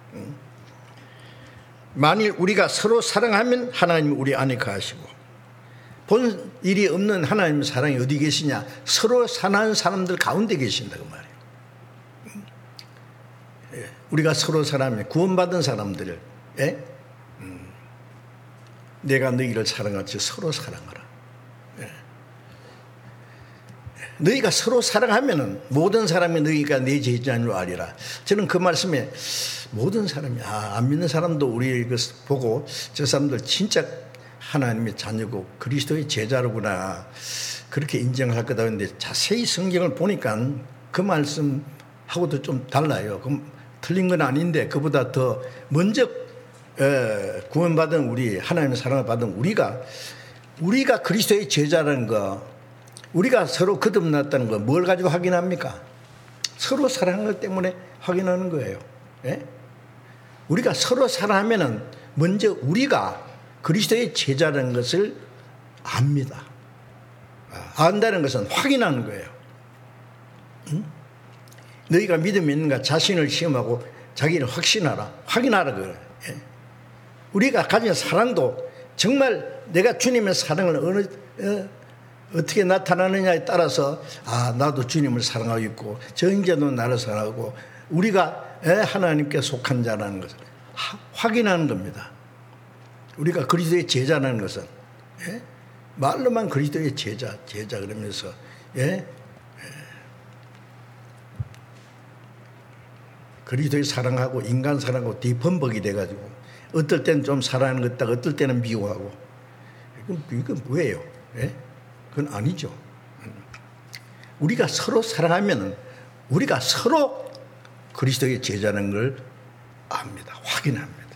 만일 우리가 서로 사랑하면 하나님이 우리 안에 거하시고 본 일이 없는 하나님의 사랑이 어디 계시냐? 서로 사랑하는 사람들 가운데 계신다 그 말이에요. 우리가 서로 사랑하면 구원받은 사람들을 내가 너희를 사랑하지 서로 사랑하라. 너희가 서로 사랑하면은 모든 사람이 너희가 내 제자인 줄 아리라. 저는 그 말씀에 모든 사람이 안 믿는 사람도 우리 것을 보고 저 사람들 진짜 하나님의 자녀고 그리스도의 제자로구나 그렇게 인정할 거다. 그런데 자세히 성경을 보니까 그 말씀하고도 좀 달라요. 그럼 틀린 건 아닌데 그보다 더 먼저 구원받은 우리 하나님의 사랑을 받은 우리가 그리스도의 제자라는 거, 우리가 서로 거듭났다는 거 뭘 가지고 확인합니까? 서로 사랑하는 것 때문에 확인하는 거예요. 우리가 서로 사랑하면은 먼저 우리가 그리스도의 제자라는 것을 압니다. 안다는 것은 확인하는 거예요. 너희가 믿음이 있는가 자신을 시험하고 자기를 확인하라 그래요. 우리가 가진 사랑도 정말 내가 주님의 사랑을 어떻게 나타나느냐에 따라서 나도 주님을 사랑하고 있고 저 형제도 나를 사랑하고 우리가 하나님께 속한 자라는 것을 확인하는 겁니다. 우리가 그리스도의 제자라는 것은 말로만 그리스도의 제자 그러면서 그리스도의 사랑하고 인간 사랑하고 뒤범벅이 돼가지고 어떨 때는 좀 사랑하는 것 같다가 어떨 때는 미워하고 이건 뭐예요? 그건 아니죠. 우리가 서로 사랑하면 우리가 서로 그리스도의 제자라는 걸 압니다. 확인합니다.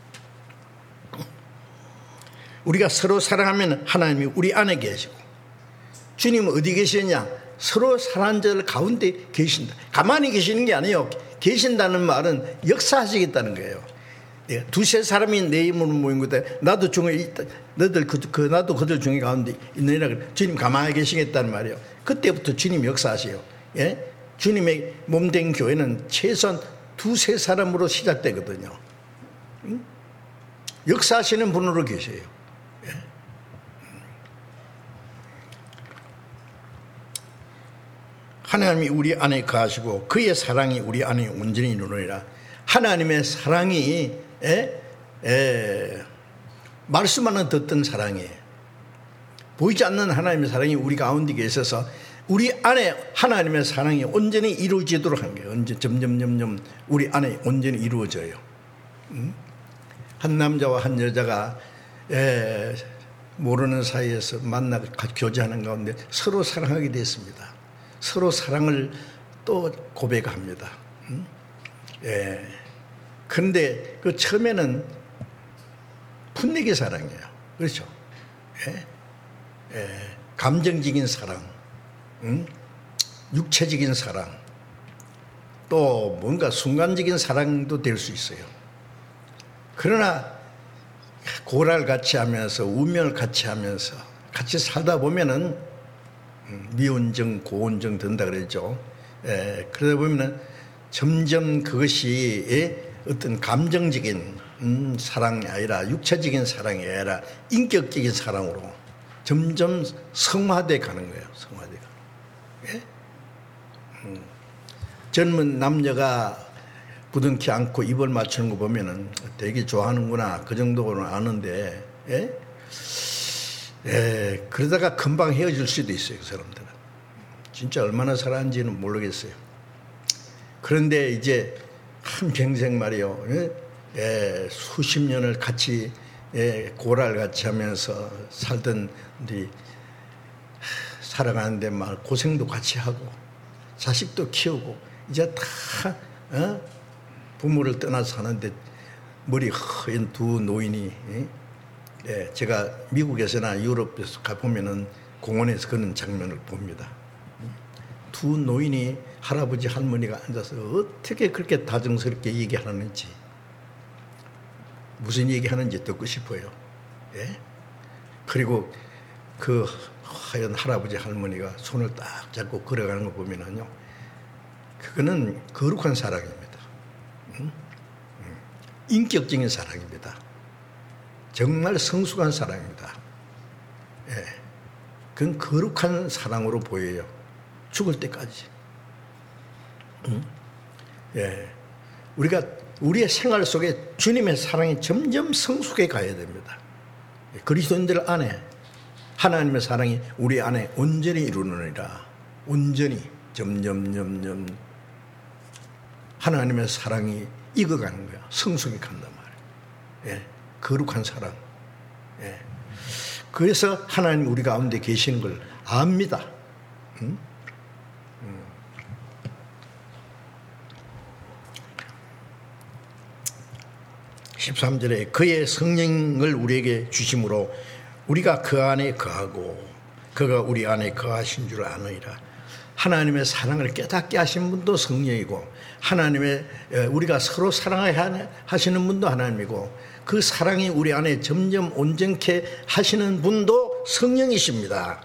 우리가 서로 사랑하면 하나님이 우리 안에 계시고 주님은 어디 계시느냐? 서로 사랑하는 자들 가운데 계신다. 가만히 계시는 게 아니에요. 계신다는 말은 역사하시겠다는 거예요. 두세 사람이 내 이름으로 모인 것다. 나도 중에 있다. 나도 그들 중에 가운데 있느니라. 주님 가만히 계시겠다는 말이에요. 그때부터 주님 역사하세요. 주님의 몸된 교회는 최소한 두세 사람으로 시작되거든요. 역사하시는 분으로 계세요. 하나님이 우리 안에 거하시고 그의 사랑이 우리 안에 온전히 이루느니라. 하나님의 사랑이 말씀만은 듣던 사랑이에요. 보이지 않는 하나님의 사랑이 우리 가운데 있어서 우리 안에 하나님의 사랑이 온전히 이루어지도록 한 거예요. 점점 우리 안에 온전히 이루어져요. 한 남자와 한 여자가 모르는 사이에서 만나고 교제하는 가운데 서로 사랑하게 됐습니다. 서로 사랑을 또 고백합니다. 그런데 그 처음에는 분위기 사랑이에요. 그렇죠? 감정적인 사랑, 육체적인 사랑, 또 뭔가 순간적인 사랑도 될 수 있어요. 그러나 고랄 같이 하면서 운명을 같이 하면서 같이 살다 보면은 미온정 고온정 된다 그랬죠. 그러다 보면은 점점 그것이 어떤 감정적인 사랑이 아니라 육체적인 사랑이 아니라 인격적인 사랑으로 점점 성화돼 가는 거예요. 성화돼 가는. 젊은 남녀가 부둥키 안고 입을 맞추는 거 보면은 되게 좋아하는구나 그 정도는 아는데 그러다가 금방 헤어질 수도 있어요. 그 사람들은 진짜 얼마나 사랑하는지는 모르겠어요. 그런데 이제 한평생 말이요 수십 년을 같이 고랄 같이 하면서 살던 우리 살아가는데 막 고생도 같이 하고 자식도 키우고 이제 다 부모를 떠나서 사는데 머리 허연 두 노인이 제가 미국에서나 유럽에서 가보면은 공원에서 그런 장면을 봅니다. 두 노인이 할아버지 할머니가 앉아서 어떻게 그렇게 다정스럽게 얘기하는지 무슨 얘기하는지 듣고 싶어요. 그리고 그 하얀 할아버지 할머니가 손을 딱 잡고 걸어가는 거 보면은요 그거는 거룩한 사랑입니다. 인격적인 사랑입니다. 정말 성숙한 사랑입니다. 그건 거룩한 사랑으로 보여요. 죽을 때까지. 우리가 우리의 생활 속에 주님의 사랑이 점점 성숙해 가야 됩니다. 그리스도인들 안에 하나님의 사랑이 우리 안에 온전히 이루느니라. 온전히 점점 하나님의 사랑이 익어가는 거야. 성숙해 간단 말이에요. 거룩한 사랑. 그래서 하나님 우리 가운데 계시는 걸 압니다. 13절에 그의 성령을 우리에게 주심으로 우리가 그 안에 거하고 그가 우리 안에 거하신 줄 아느니라. 하나님의 사랑을 깨닫게 하신 분도 성령이고 하나님의 우리가 서로 사랑하게 하시는 분도 하나님이고 그 사랑이 우리 안에 점점 온전케 하시는 분도 성령이십니다.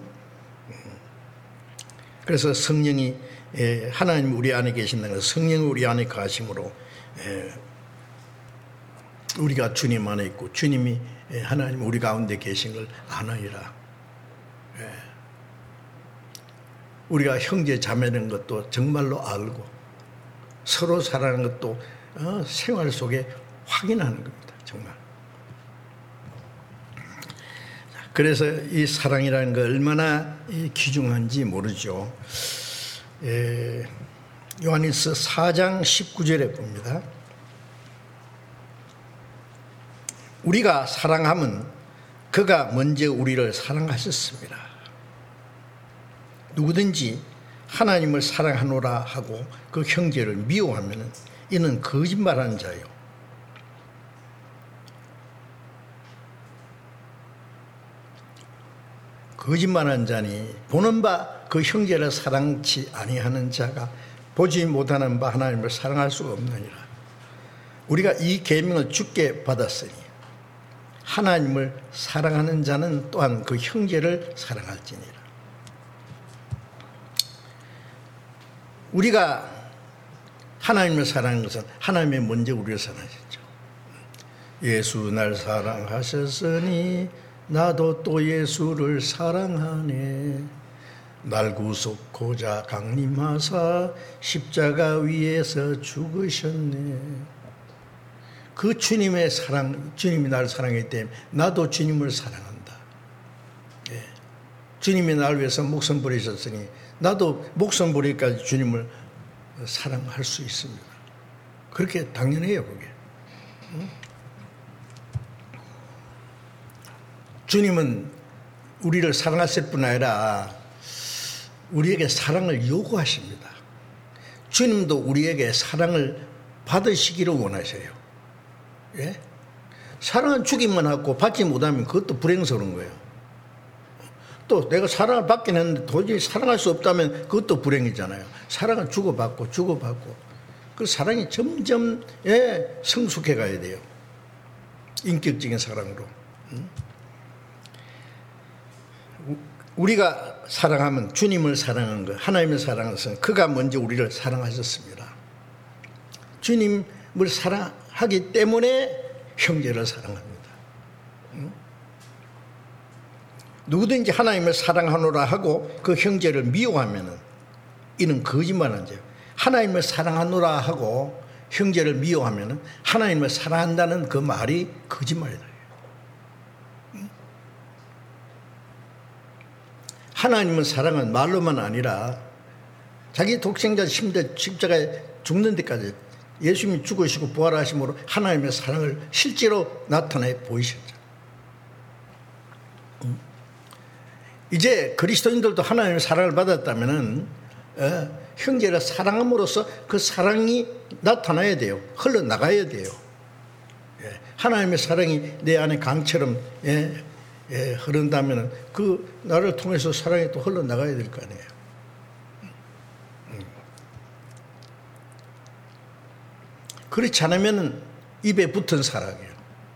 그래서 성령이 하나님 우리 안에 계신다는 것은 성령이 우리 안에 거하심으로 우리가 주님 안에 있고 주님이 하나님 우리 가운데 계신 걸 아느니라. 우리가 형제 자매라는 것도 정말로 알고 서로 사랑하는 것도 생활 속에 확인하는 겁니다. 정말. 그래서 이 사랑이라는 거 얼마나 귀중한지 모르죠. 요한일서 4장 19절에 봅니다. 우리가 사랑하면 그가 먼저 우리를 사랑하셨습니다. 누구든지 하나님을 사랑하노라 하고 그 형제를 미워하면 이는 거짓말하는 자요. 거짓말하는 자니 보는 바 그 형제를 사랑치 아니하는 자가 보지 못하는 바 하나님을 사랑할 수가 없느니라. 우리가 이 계명을 주께 받았으니 하나님을 사랑하는 자는 또한 그 형제를 사랑할지니라. 우리가 하나님을 사랑하는 것은 하나님이 먼저 우리를 사랑하셨죠. 예수 날 사랑하셨으니 나도 또 예수를 사랑하네. 날 구속고자 강림하사 십자가 위에서 죽으셨네. 그 주님의 사랑, 주님이 나를 사랑했기 때문에 나도 주님을 사랑한다. 예. 주님이 나를 위해서 목숨 버리셨으니 나도 목숨 버리기까지 주님을 사랑할 수 있습니다. 그렇게 당연해요, 그게. 주님은 우리를 사랑하실 뿐 아니라 우리에게 사랑을 요구하십니다. 주님도 우리에게 사랑을 받으시기를 원하셔요. 예? 사랑은 주기만 하고 받지 못하면 그것도 불행스러운 거예요. 또 내가 사랑을 받긴 했는데 도저히 사랑할 수 없다면 그것도 불행이잖아요. 사랑은 주고받고 그 사랑이 점점 성숙해 가야 돼요. 인격적인 사랑으로. 우리가 사랑하면 주님을 사랑하는 것, 하나님을 사랑하는 것은 그가 먼저 우리를 사랑하셨습니다. 주님을 사랑하기 때문에 형제를 사랑합니다. 누구든지 하나님을 사랑하노라 하고 그 형제를 미워하면 이는 거짓말한 죄예요. 하나님을 사랑하노라 하고 형제를 미워하면 하나님을 사랑한다는 그 말이 거짓말이다. 하나님은 사랑은 말로만 아니라 자기 독생자 십자가에 죽는 데까지 예수님이 죽으시고 부활하심으로 하나님의 사랑을 실제로 나타내 보이셨죠. 이제 그리스도인들도 하나님의 사랑을 받았다면 형제를 사랑함으로써 그 사랑이 나타나야 돼요. 흘러나가야 돼요. 하나님의 사랑이 내 안에 강처럼 흐른다면 그 나를 통해서 사랑이 또 흘러나가야 될 거 아니에요. 그렇지 않으면 입에 붙은 사랑이에요.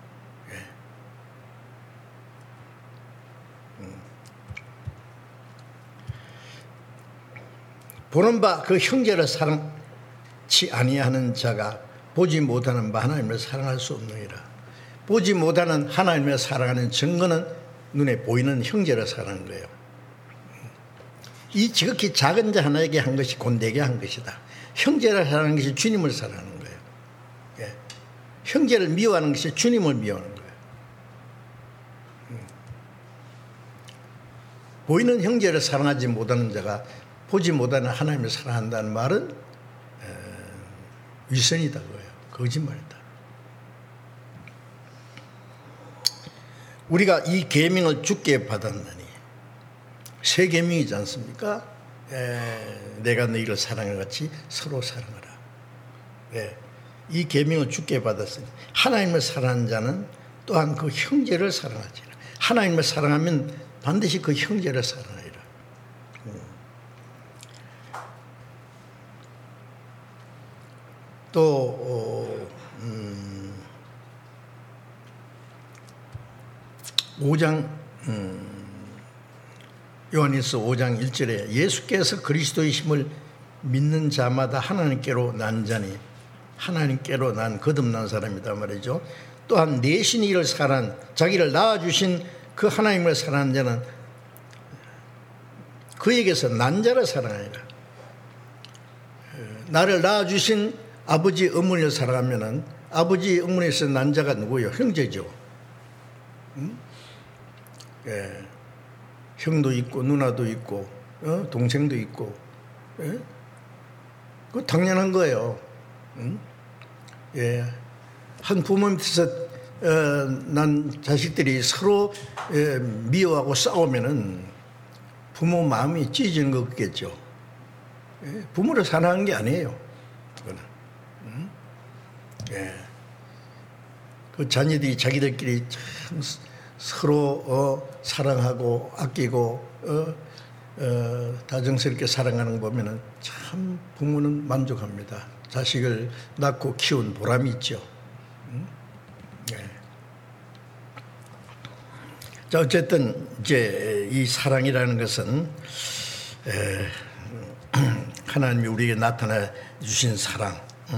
보는 바 그 형제를 사랑치 아니하는 자가 보지 못하는 바 하나님을 사랑할 수 없느니라. 보지 못하는 하나님을 사랑하는 증거는 눈에 보이는 형제를 사랑하는 거예요. 이 지극히 작은 자 하나에게 한 것이 곧 내게 한 것이다. 형제를 사랑하는 것이 주님을 사랑하는 거예요. 예. 형제를 미워하는 것이 주님을 미워하는 거예요. 보이는 형제를 사랑하지 못하는 자가 보지 못하는 하나님을 사랑한다는 말은 위선이다 그거예요. 거짓말이다. 우리가 이 계명을 주께 받았나니 새 계명이지 않습니까? 내가 너희를 사랑한 같이 서로 사랑하라. 이 계명을 주께 받았으니 하나님을 사랑하는 자는 또한 그 형제를 사랑하지라. 하나님을 사랑하면 반드시 그 형제를 사랑하리라. 또 5장 요한일서 5장 1절에 예수께서 그리스도이심을 믿는 자마다 하나님께로 난 자니 하나님께로 난 거듭난 사람이다 말이죠. 또한 내신이 이를 사랑 자기를 낳아주신 그 하나님을 사랑하는 자는 그에게서 난 자를 사랑하니라. 나를 낳아주신 아버지 어머니를 사랑하면 아버지 어머니에서 난 자가 누구예요? 형제죠. 형도 있고 누나도 있고 동생도 있고 그거 당연한 거예요. 한 부모 밑에서 난 자식들이 서로 미워하고 싸우면은 부모 마음이 찢어지는 거겠죠. 부모를 사랑하는 게 아니에요. 그거는. 그 자녀들이 자기들끼리 참 서로 사랑하고 아끼고 다정스럽게 사랑하는 거 보면은 참 부모는 만족합니다. 자식을 낳고 키운 보람이 있죠. 자, 어쨌든 이제 이 사랑이라는 것은 하나님이 우리에게 나타내 주신 사랑,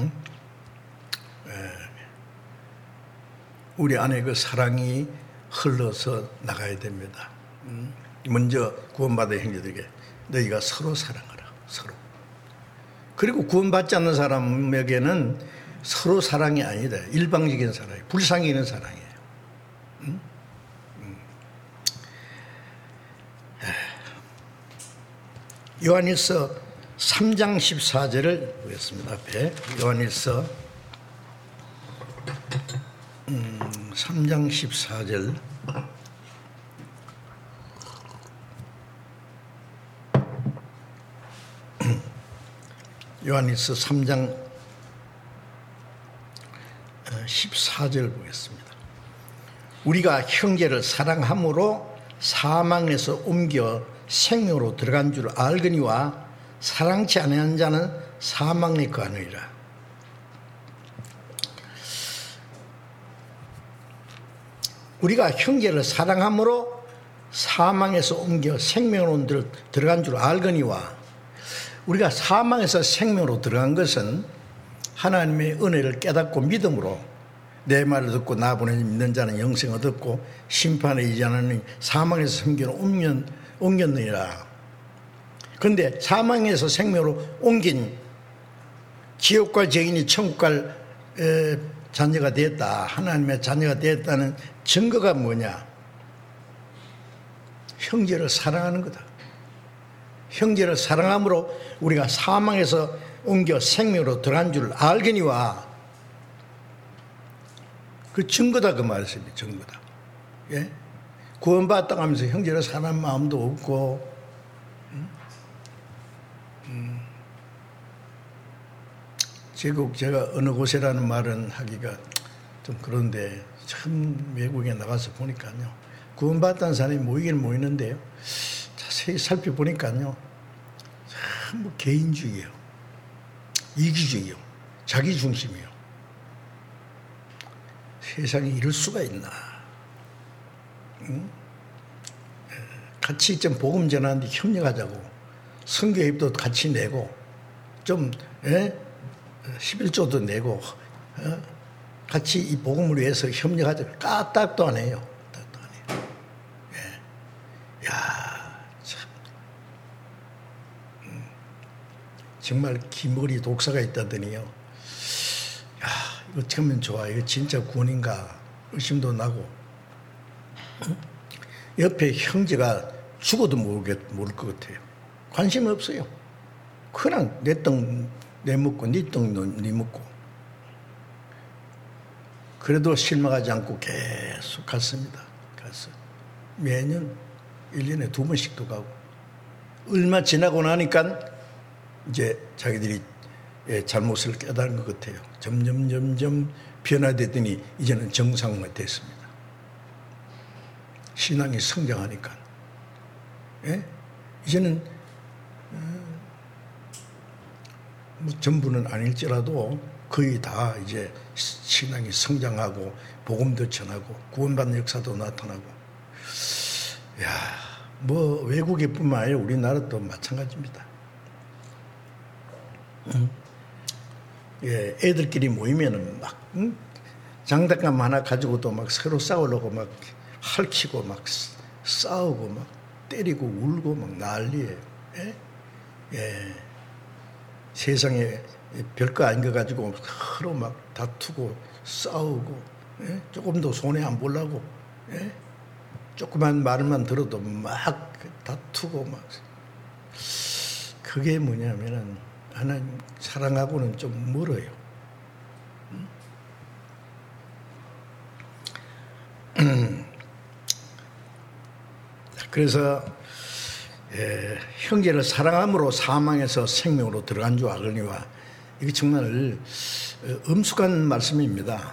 우리 안에 그 사랑이 흘러서 나가야 됩니다. 먼저 구원받은 형제들에게 너희가 서로 사랑하라. 서로. 그리고 구원받지 않는 사람에게는 서로 사랑이 아니다. 일방적인 사랑이에요. 불쌍히 있는 사랑이에요. 요한일서 3장 14절을 보겠습니다. 앞에 요한일서 3장 14절. 요한일서 3장 14절 보겠습니다. 우리가 형제를 사랑함으로 사망에서 옮겨 생명으로 들어간 줄 알거니와 사랑치 아니하는 자는 사망에 거하느니라. 우리가 형제를 사랑함으로 사망에서 옮겨 생명으로 들어간 줄 알거니와, 우리가 사망에서 생명으로 들어간 것은 하나님의 은혜를 깨닫고 믿음으로 내 말을 듣고 나 보내니 믿는 자는 영생을 얻고 심판에 이르지 않으니 사망에서 생명으로 옮겼느니라. 그런데 사망에서 생명으로 옮긴 지옥과 죄인이 천국 갈 자녀가 되었다, 하나님의 자녀가 되었다는 증거가 뭐냐? 형제를 사랑하는 거다. 형제를 사랑함으로 우리가 사망에서 옮겨 생명으로 들어간 줄 알거니와, 그 증거다, 그 말씀이 증거다. 예? 구원받았다고 하면서 형제를 사랑하는 마음도 없고, 제가 어느 곳이라는 말은 하기가 좀 그런데, 처음 외국에 나가서 보니까요, 구원받았다는 사람이 모이긴 모이는데요, 자세히 살펴보니까요, 전부 개인주의예요. 이기주의요. 자기중심이요. 세상에 이럴 수가 있나. 응? 같이 좀 복음 전하는데 협력하자고, 선교입도 같이 내고, 좀 11조도 내고, 같이 이 복음을 위해서 협력하자고, 까딱도 안 해요. 까딱도 안 해요. 예. 야, 참. 정말 기머리 독사가 있다더니요. 야, 이거 어떻게 하면 좋아? 이거 진짜 구원인가? 의심도 나고. 옆에 형제가 죽어도 모를 것 같아요. 관심 없어요. 그냥 내 떡 내 먹고 네 떡 네 먹고. 그래도 실망하지 않고 계속 갔습니다. 갔어. 매년 1년에 2번씩도 가고. 얼마 지나고 나니까 이제 자기들이 잘못을 깨달은 것 같아요. 점점 변화되더니 이제는 정상화 됐습니다. 신앙이 성장하니까. 예? 이제는 뭐 전부는 아닐지라도 거의 다 이제 신앙이 성장하고 복음도 전하고 구원받는 역사도 나타나고. 야, 뭐 외국에뿐만 아니라 우리나라도 마찬가지입니다. 예, 애들끼리 모이면은 막 장난감 하나 가지고도 막 서로 싸우려고 막 핥히고 막 싸우고 막 때리고 울고 막 난리예요. 예? 예. 세상에 별거 아닌 거 가지고 서로 막 다투고 싸우고, 예? 조금 더 손해 안 보려고, 예? 조그만 말만 들어도 막 다투고 막. 그게 뭐냐면은 하나님 사랑하고는 좀 멀어요. 그래서 형제를 사랑함으로 사망에서 생명으로 들어간 줄 알거니와, 이게 정말 엄숙한 말씀입니다.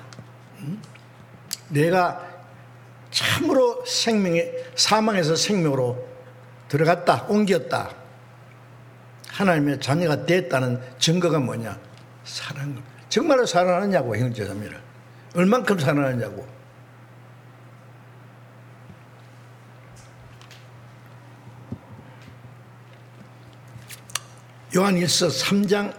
내가 참으로 사망에서 생명으로 들어갔다, 옮겼다, 하나님의 자녀가 됐다는 증거가 뭐냐? 사랑. 정말로 사랑하느냐고, 형제자매를. 얼만큼 사랑하느냐고. 요한일서 3장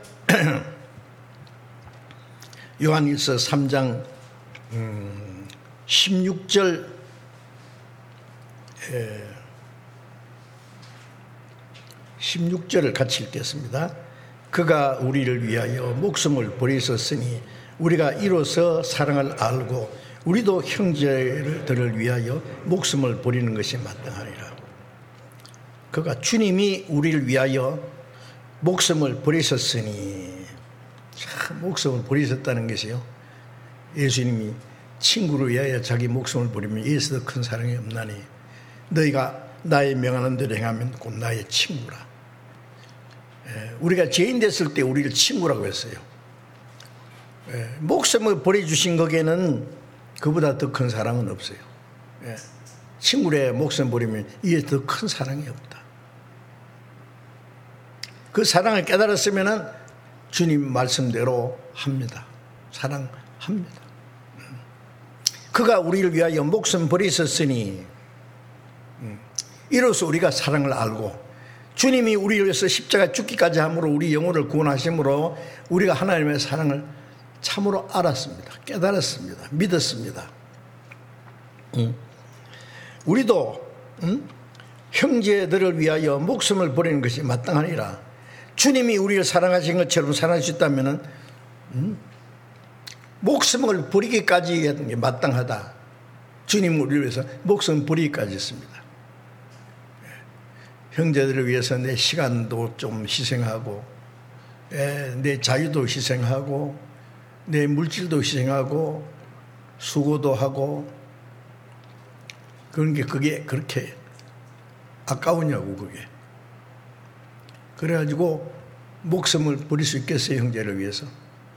16절 16절을 같이 읽겠습니다. 그가 우리를 위하여 목숨을 버리셨으니 우리가 이로써 사랑을 알고 우리도 형제들을 위하여 목숨을 버리는 것이 마땅하니라. 그가 주님이 우리를 위하여 목숨을 버리셨으니, 참 목숨을 버리셨다는 것이요, 예수님이 친구를 위하여 자기 목숨을 버리면 이에서 더 큰 사랑이 없나니 너희가 나의 명하는 대로 행하면 곧 나의 친구라. 우리가 죄인 됐을 때 우리를 친구라고 했어요. 목숨을 버려주신 거기에는 그보다 더 큰 사랑은 없어요. 친구의 목숨 버리면 이에 더 큰 사랑이 없다. 그 사랑을 깨달았으면 주님 말씀대로 합니다. 사랑합니다. 그가 우리를 위하여 목숨 버리셨으니 이로써 우리가 사랑을 알고 주님이 우리를 위해서 십자가 죽기까지 함으로 우리 영혼을 구원하심으로 우리가 하나님의 사랑을 참으로 알았습니다. 깨달았습니다. 믿었습니다. 우리도 형제들을 위하여 목숨을 버리는 것이 마땅하니라. 주님이 우리를 사랑하신 것처럼 사랑하셨다면 목숨을 버리기까지 하는 게 마땅하다. 주님 우리를 위해서 목숨 버리기까지 했습니다. 형제들을 위해서 내 시간도 좀 희생하고, 내 자유도 희생하고, 내 물질도 희생하고, 수고도 하고, 그게 그렇게 아까우냐고, 그게. 그래가지고 목숨을 버릴 수 있겠어요, 형제를 위해서?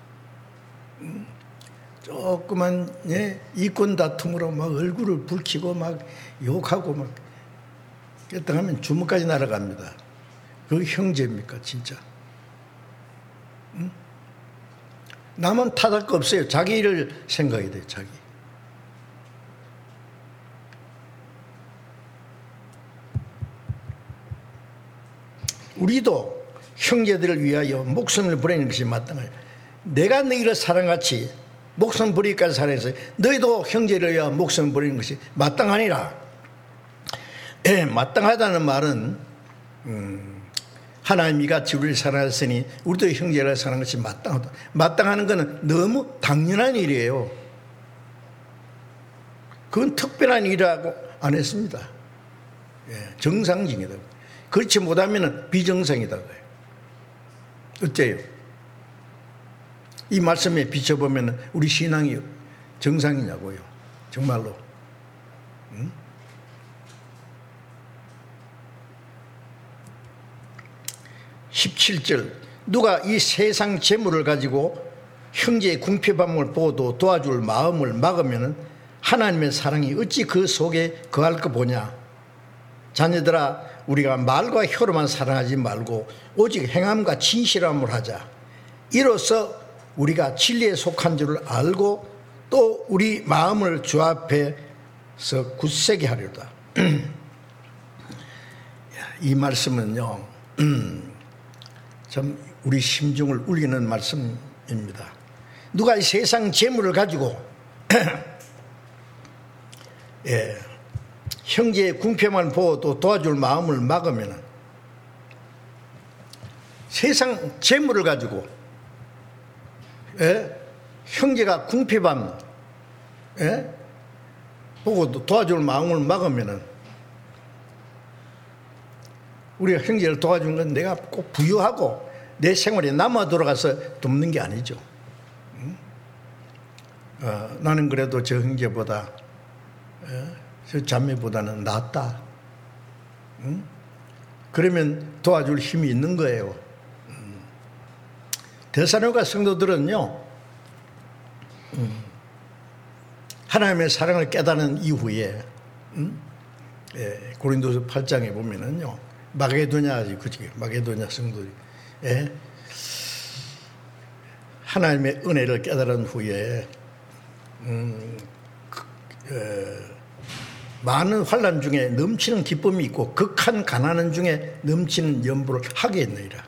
조그만 이권 다툼으로 막 얼굴을 붉히고 막 욕하고 막 그랬다 하면 주먹까지 날아갑니다. 그게 형제입니까, 진짜? 남은 탓할 거 없어요. 자기 일을 생각해야 돼요, 자기. 우리도 형제들을 위하여 목숨을 버리는 것이 마땅해요. 내가 너희를 사랑같이 목숨 버리기까지 사랑해서 너희도 형제를 위하여 목숨을 버리는 것이 마땅하니라. 마땅하다는 말은 하나님이 같이 우리를 사랑하셨으니 우리도 형제를 사랑하는 것이 마땅하다. 마땅하는 것은 너무 당연한 일이에요. 그건 특별한 일이라고 안 했습니다. 정상적이다. 그렇지 못하면 비정상이다. 어째요? 이 말씀에 비춰보면 우리 신앙이 정상이냐고요. 정말로. 17절 누가 이 세상 재물을 가지고 형제의 궁핍함을 보도 도와줄 마음을 막으면 하나님의 사랑이 어찌 그 속에 거할까 보냐. 자녀들아, 우리가 말과 혀로만 사랑하지 말고 오직 행함과 진실함을 하자. 이로써 우리가 진리에 속한 줄을 알고 또 우리 마음을 주 앞에서 굳세게 하려다. 이 말씀은요, 참 우리 심중을 울리는 말씀입니다. 누가 이 세상 재물을 가지고 형제의 궁핍만 보고 도와줄 마음을 막으면, 세상 재물을 가지고 형제가 궁핍함 보고 도와줄 마음을 막으면, 우리가 형제를 도와준 건 내가 꼭 부유하고 내 생활에 남아 돌아가서 돕는 게 아니죠. 나는 그래도 저 형제보다 저 자매보다는 낫다. 그러면 도와줄 힘이 있는 거예요. 데살로니가 성도들은요, 하나님의 사랑을 깨닫는 이후에 고린도서 8장에 보면은요, 마게도냐 성도들이 하나님의 은혜를 깨달은 후에 많은 환난 중에 넘치는 기쁨이 있고 극한 가난한 중에 넘치는 연보를 하게 했느니라.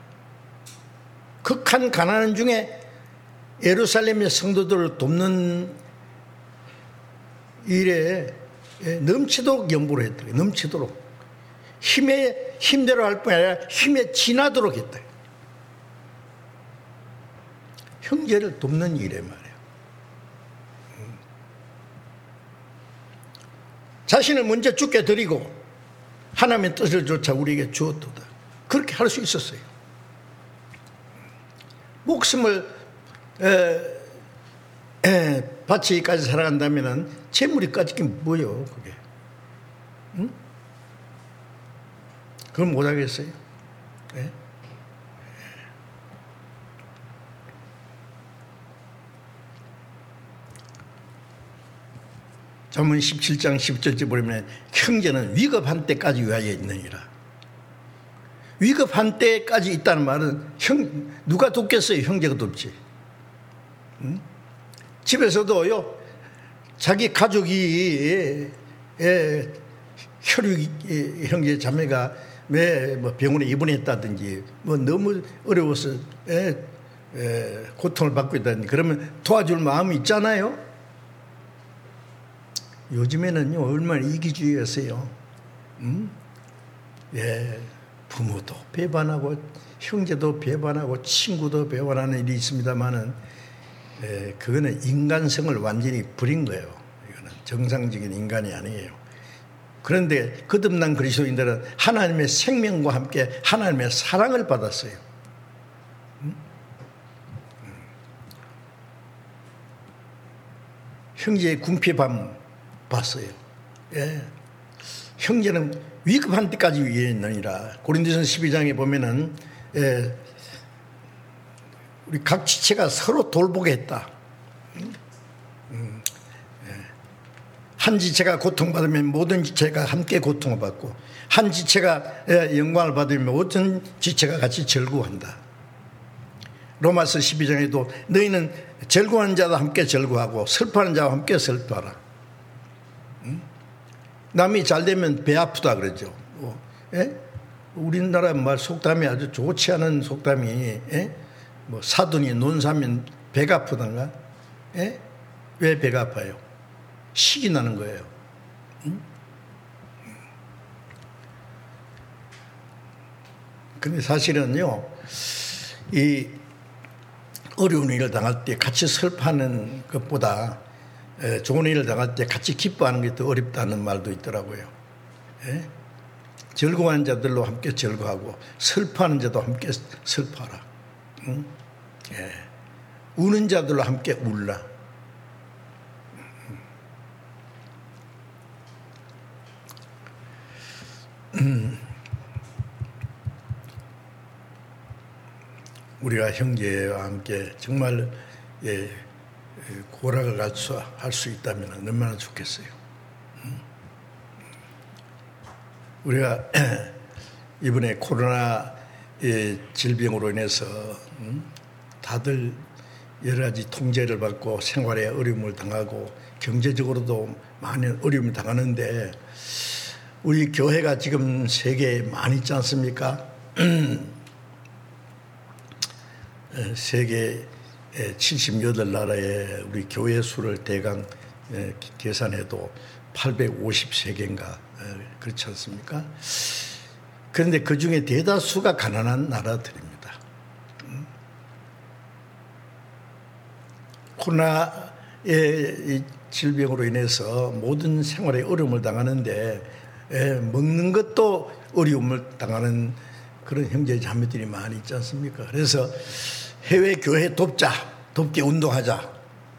극한 가난한 중에 예루살렘의 성도들을 돕는 일에 넘치도록 연보를 했더래요. 넘치도록 힘에 힘대로 할 뿐 아니라 힘에 지나도록 했다. 형제를 돕는 일에 말이에요. 자신을 먼저 죽게 드리고 하나님의 뜻을 조차 우리에게 주었도다. 그렇게 할 수 있었어요. 목숨을 바치기까지 살아간다면 재물이 까짓긴 뭐예요 그게? 응? 그걸 못하겠어요? 네? 잠언 17장 10절째 보면 형제는 위급한 때까지 위하여 있느니라. 위급한 때까지 있다는 말은 누가 돕겠어요? 형제가 돕지. 응? 집에서도요, 자기 가족이 혈육 형제 자매가 뭐 병원에 입원했다든지 뭐 너무 어려워서 고통을 받고 있다든지 그러면 도와줄 마음이 있잖아요. 요즘에는요 얼마나 이기주의였어요. 부모도 배반하고 형제도 배반하고 친구도 배반하는 일이 있습니다만은 그거는 인간성을 완전히 버린 거예요. 이거는 정상적인 인간이 아니에요. 그런데 거듭난 그리스도인들은 하나님의 생명과 함께 하나님의 사랑을 받았어요. 형제의 궁핍함 봤어요. 형제는 위급한 때까지 위에 있느니라. 고린도전서 12장에 보면은 우리 각 지체가 서로 돌보게 했다. 한 지체가 고통받으면 모든 지체가 함께 고통을 받고 한 지체가 영광을 받으면 모든 지체가 같이 절구한다. 로마서 12장에도 너희는 절구하는 자와 함께 절구하고 슬퍼하는 자와 함께 슬퍼하라. 남이 잘 되면 배 아프다 그러죠. 우리나라 말 속담이 아주 좋지 않은 속담이 뭐 사돈이 논 사면 배가 아프던가? 왜 배가 아파요? 식이 나는 거예요. 근데 사실은요, 이 어려운 일을 당할 때 같이 슬퍼하는 것보다 좋은 일을 당할 때 같이 기뻐하는 게 더 어렵다는 말도 있더라고요. 즐거워하는 자들로 함께 즐거워하고 슬퍼하는 자도 함께 슬퍼하라. 우는 자들로 함께 울라. 우리가 형제와 함께 정말 고락을 할 수 있다면 얼마나 좋겠어요. 우리가 이번에 코로나 질병으로 인해서 다들 여러 가지 통제를 받고 생활에 어려움을 당하고 경제적으로도 많은 어려움을 당하는데 우리 교회가 지금 세계에 많이 있지 않습니까? 세계 78나라에 우리 교회 수를 대강 계산해도 850세계인가 그렇지 않습니까? 그런데 그 중에 대다수가 가난한 나라들입니다. 코로나의 질병으로 인해서 모든 생활에 어려움을 당하는데 먹는 것도 어려움을 당하는 그런 형제 자매들이 많이 있지 않습니까? 그래서 해외 교회 돕자, 돕게 운동하자.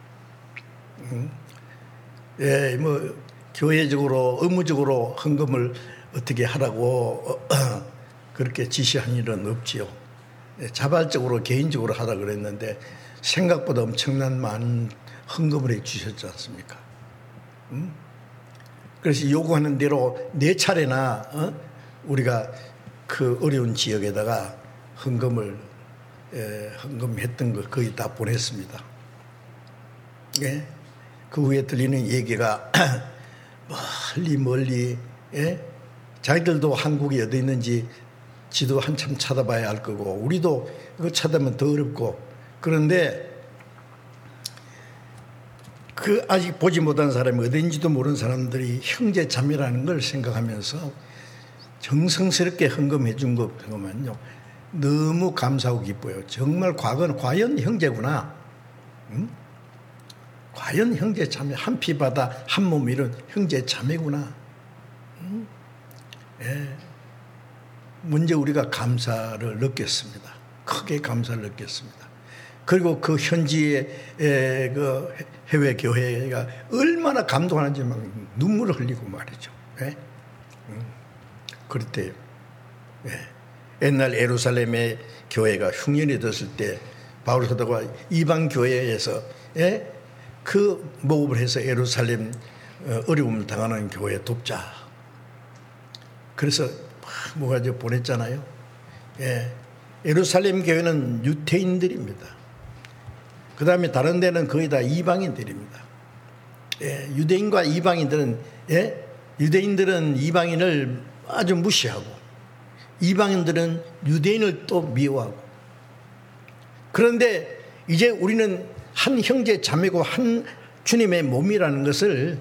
뭐 교회적으로 의무적으로 헌금을 어떻게 하라고 그렇게 지시한 일은 없지요. 자발적으로 개인적으로 하라 그랬는데 생각보다 엄청난 많은 헌금을 해 주셨지 않습니까? 그래서 요구하는 대로 4차례나 우리가 그 어려운 지역에다가 헌금했던 거 거의 다 보냈습니다. 그 후에 들리는 얘기가 멀리 자기들도 한국이 어디 있는지 지도 한참 찾아봐야 할 거고 우리도 그거 찾으면 더 어렵고 그런데 그 아직 보지 못한 사람이 어딘지도 모르는 사람들이 형제 자매라는 걸 생각하면서 정성스럽게 헌금해 준 거 보면요, 너무 감사하고 기뻐요. 정말 과연 형제구나. 응? 과연 형제 자매, 한 피 바다 한 몸 이룬 형제 자매구나. 응? 예. 먼저 우리가 감사를 느꼈습니다. 크게 감사를 느꼈습니다. 그리고 그 현지의 그 해외 교회가 얼마나 감동하는지 막 눈물을 흘리고 말이죠. 예? 그럴 때, 예. 옛날 예루살렘의 교회가 흉년이 됐을 때 바울 사도가 이방 교회에서, 예? 그 모금을 해서 예루살렘 어려움을 당하는 교회 돕자. 그래서 뭐가 보냈잖아요. 예. 예루살렘 교회는 유태인들입니다. 그 다음에 다른 데는 거의 다 이방인들입니다. 예. 유대인과 이방인들은, 예? 유대인들은 이방인을 아주 무시하고 이방인들은 유대인을 또 미워하고, 그런데 이제 우리는 한 형제 자매고 한 주님의 몸이라는 것을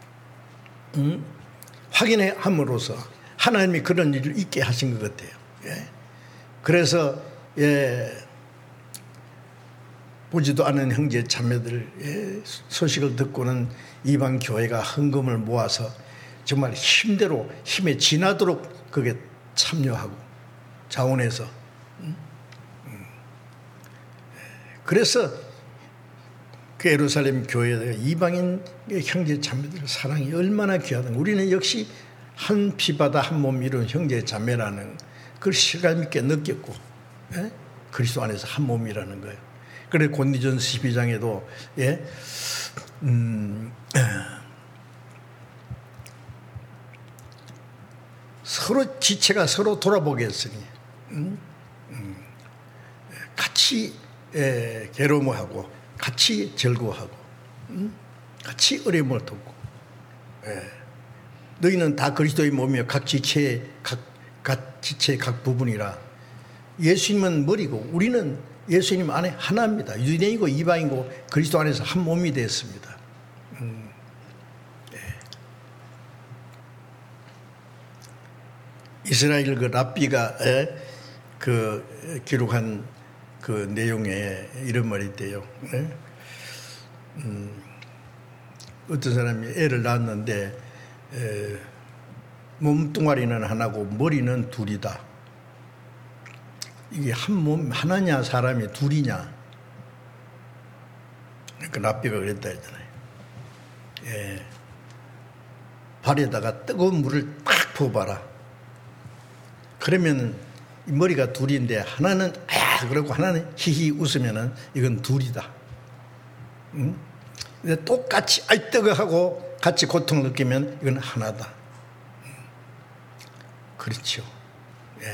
확인함으로써 하나님이 그런 일을 있게 하신 것 같아요. 예. 그래서, 예, 보지도 않은 형제 자매들, 예, 소식을 듣고는 이방 교회가 헌금을 모아서 정말 힘에 지나도록 그게 참여하고 자원해서, 그래서 그 예루살렘 교회가 이방인 형제 자매들의 사랑이 얼마나 귀하든 우리는 역시 한 피바다 한 몸 이룬 형제 자매라는 그걸 실감 있게 느꼈고, 예? 그리스도 안에서 한 몸이라는 거예요. 그래 고린도전서 12장에도, 예? 서로 지체가 서로 돌아보게 했으니 같이, 예, 괴로움을 하고 같이 즐거워하고 같이 어려움을 돕고, 예. 너희는 다 그리스도의 몸이며 각 지체의 각 부분이라. 예수님은 머리고 우리는 예수님 안에 하나입니다. 유대인이고 이방이고 그리스도 안에서 한 몸이 되었습니다. 예. 이스라엘 그 랍비가, 예, 그 기록한 그 내용에 이런 말이 있대요. 예? 어떤 사람이 애를 낳았는데, 몸뚱아리는 하나고 머리는 둘이다. 이게 한 몸 하나냐 사람이 둘이냐. 그 랍비가 그랬다 했잖아요. 예. 발에다가 뜨거운 물을 딱 부어봐라. 그러면 이 머리가 둘인데 하나는 아 그러고 하나는 히히 웃으면은 이건 둘이다. 응? 근데 똑같이 아이 뜨거하고 같이 고통을 느끼면 이건 하나다. 그렇죠. 예.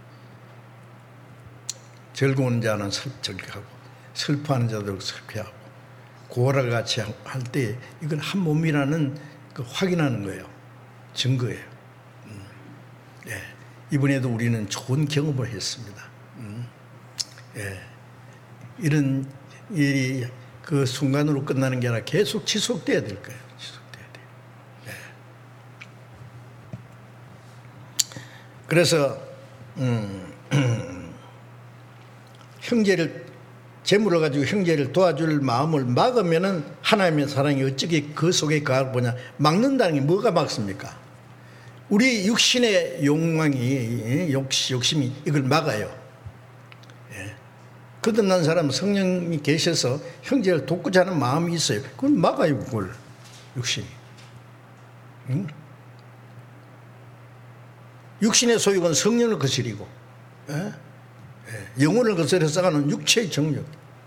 즐거운 자는 즐거하고 슬퍼하는 자도 슬퍼하고 고아를 같이 할 때 이건 한 몸이라는 그 확인하는 거예요. 증거예요. 예. 이번에도 우리는 좋은 경험을 했습니다. 예. 이런 일이 그 순간으로 끝나는 게 아니라 계속 지속돼야 될 거예요. 지속돼야 돼요. 예. 그래서 형제를 재물을 가지고 형제를 도와줄 마음을 막으면은 하나님의 사랑이 어떻게 그 속에 가보냐. 막는다는 게 뭐가 막습니까? 우리 육신의 욕망이 욕심이 이걸 막아요. 예. 거듭난 사람 성령이 계셔서 형제를 돕고자 하는 마음이 있어요. 그걸 막아요. 그걸 육신이. 응? 육신의 소욕은 성령을 거스리고, 예? 영혼을 거스려 싸가는 육체의 정욕.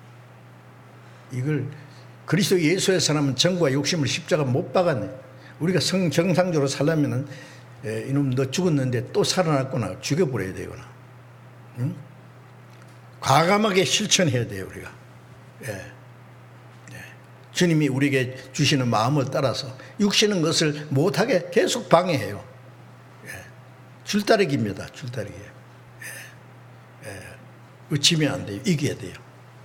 이걸 그리스도 예수의 사람은 정과 욕심을 십자가 못 박았네. 우리가 정상적으로 살려면은 이놈 너 죽었는데 또 살아났구나 죽여버려야 되거나, 응? 과감하게 실천해야 돼요 우리가. 예. 예. 주님이 우리에게 주시는 마음을 따라서 육신은 것을 못하게 계속 방해해요. 예. 줄다리기입니다. 줄다리기. 의치면 안 돼요. 이겨야 돼요.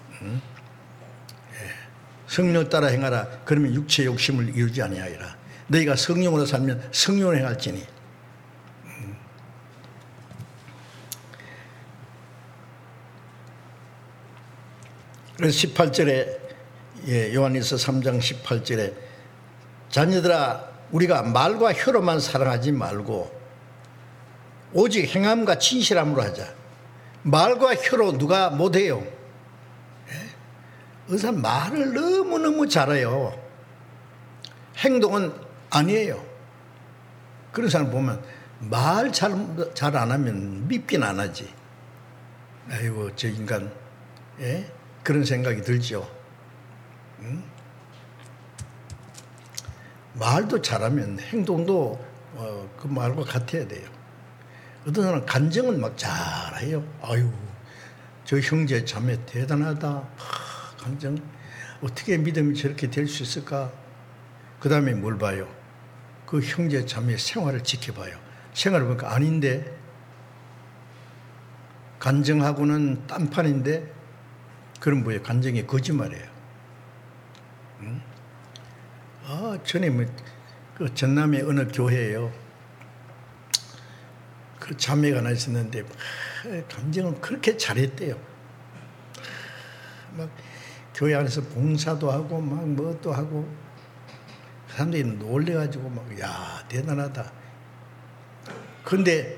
예. 성령을 따라 행하라. 그러면 육체의 욕심을 이루지 아니하리라. 너희가 성령으로 살면 성령을 행할지니. 그래서 18절에 요한일서 3장 18절에 자녀들아 우리가 말과 혀로만 사랑하지 말고 오직 행함과 진실함으로 하자. 말과 혀로 누가 못해요? 어느 사람 말을 너무너무 잘해요. 행동은 아니에요. 그런 사람 보면 말 잘 안 하면 밉긴 안 하지. 아이고 저 인간, 그런 생각이 들죠. 말도 잘하면 행동도 그 말과 같아야 돼요. 어떤 사람은 간증은 막 잘해요. 아유 저 형제 자매 대단하다. 간증 어떻게 믿음이 저렇게 될 수 있을까? 그 다음에 뭘 봐요? 그 형제 자매 생활을 지켜봐요. 생활을 보니까 아닌데, 간증하고는 딴판인데, 그럼 뭐예요? 간증이 거짓말이에요. 전에 그 전남의 어느 교회예요. 그 자매가 하나 있었는데 간증은 그렇게 잘했대요. 막 교회 안에서 봉사도 하고 막 뭣도 하고 사람들이 놀래가지고 막 야 대단하다. 그런데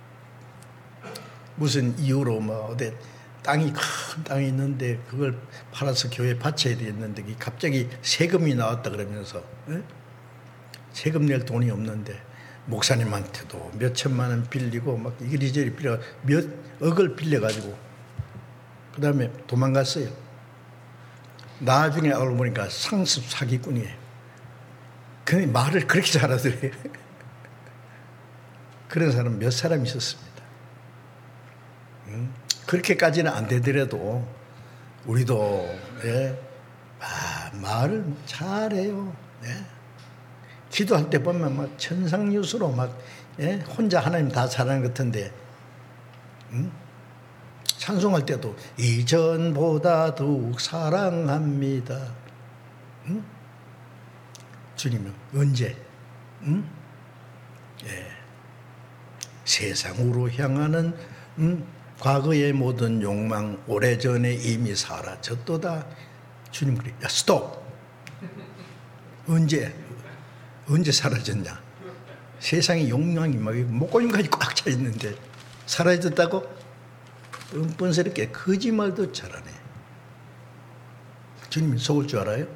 무슨 이유로 뭐 어디 땅이 큰 땅이 있는데 그걸 팔아서 교회에 바쳐야 되는데 갑자기 세금이 나왔다 그러면서 세금 낼 돈이 없는데 목사님한테도 몇 천만 원 빌리고 막 이리저리 빌려 몇 억을 빌려가지고 그 다음에 도망갔어요. 나중에 알고 보니까 상습 사기꾼이에요. 근데 말을 그렇게 잘하더래요. 그런 사람 몇 사람 있었습니다. 그렇게까지는 안 되더라도 우리도 말을 잘해요. 기도할 때 보면 막 천상유수로 막 혼자 하나님 다 잘하는 것 같은데 찬송할 때도 이전보다 더욱 사랑합니다. 주님은 언제? 세상으로 향하는 과거의 모든 욕망 오래전에 이미 사라졌도다. 주님 그래. 야 스톱. 언제 사라졌냐? 세상의 욕망이 막 목걸이까지 꽉 차 있는데 사라졌다고? 뻔뻔스럽게 거짓말도 잘하네. 주님이 속을 줄 알아요?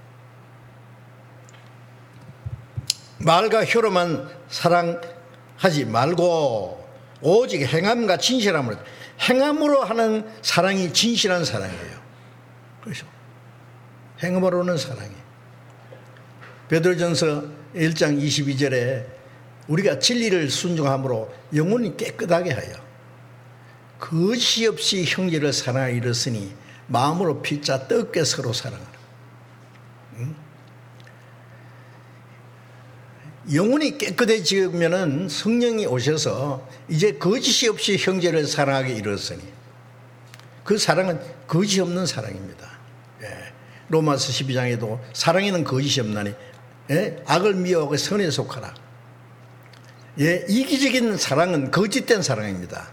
말과 혀로만 사랑하지 말고 오직 행함과 진실함으로. 행함으로 하는 사랑이 진실한 사랑이에요. 그렇죠? 행함으로는 사랑이에요. 베드로전서 1장 22절에 우리가 진리를 순종함으로 영혼이 깨끗하게 하여 거짓 없이 형제를 사랑하여 이르으니 마음으로 피자 뜨겁게 서로 사랑하라. 영혼이 깨끗해지면은 성령이 오셔서 이제 거짓이 없이 형제를 사랑하게 이르으니 그 사랑은 거짓 없는 사랑입니다. 로마서 12장에도 사랑에는 거짓이 없나니 악을 미워하고 선에 속하라. 이기적인 사랑은 거짓된 사랑입니다.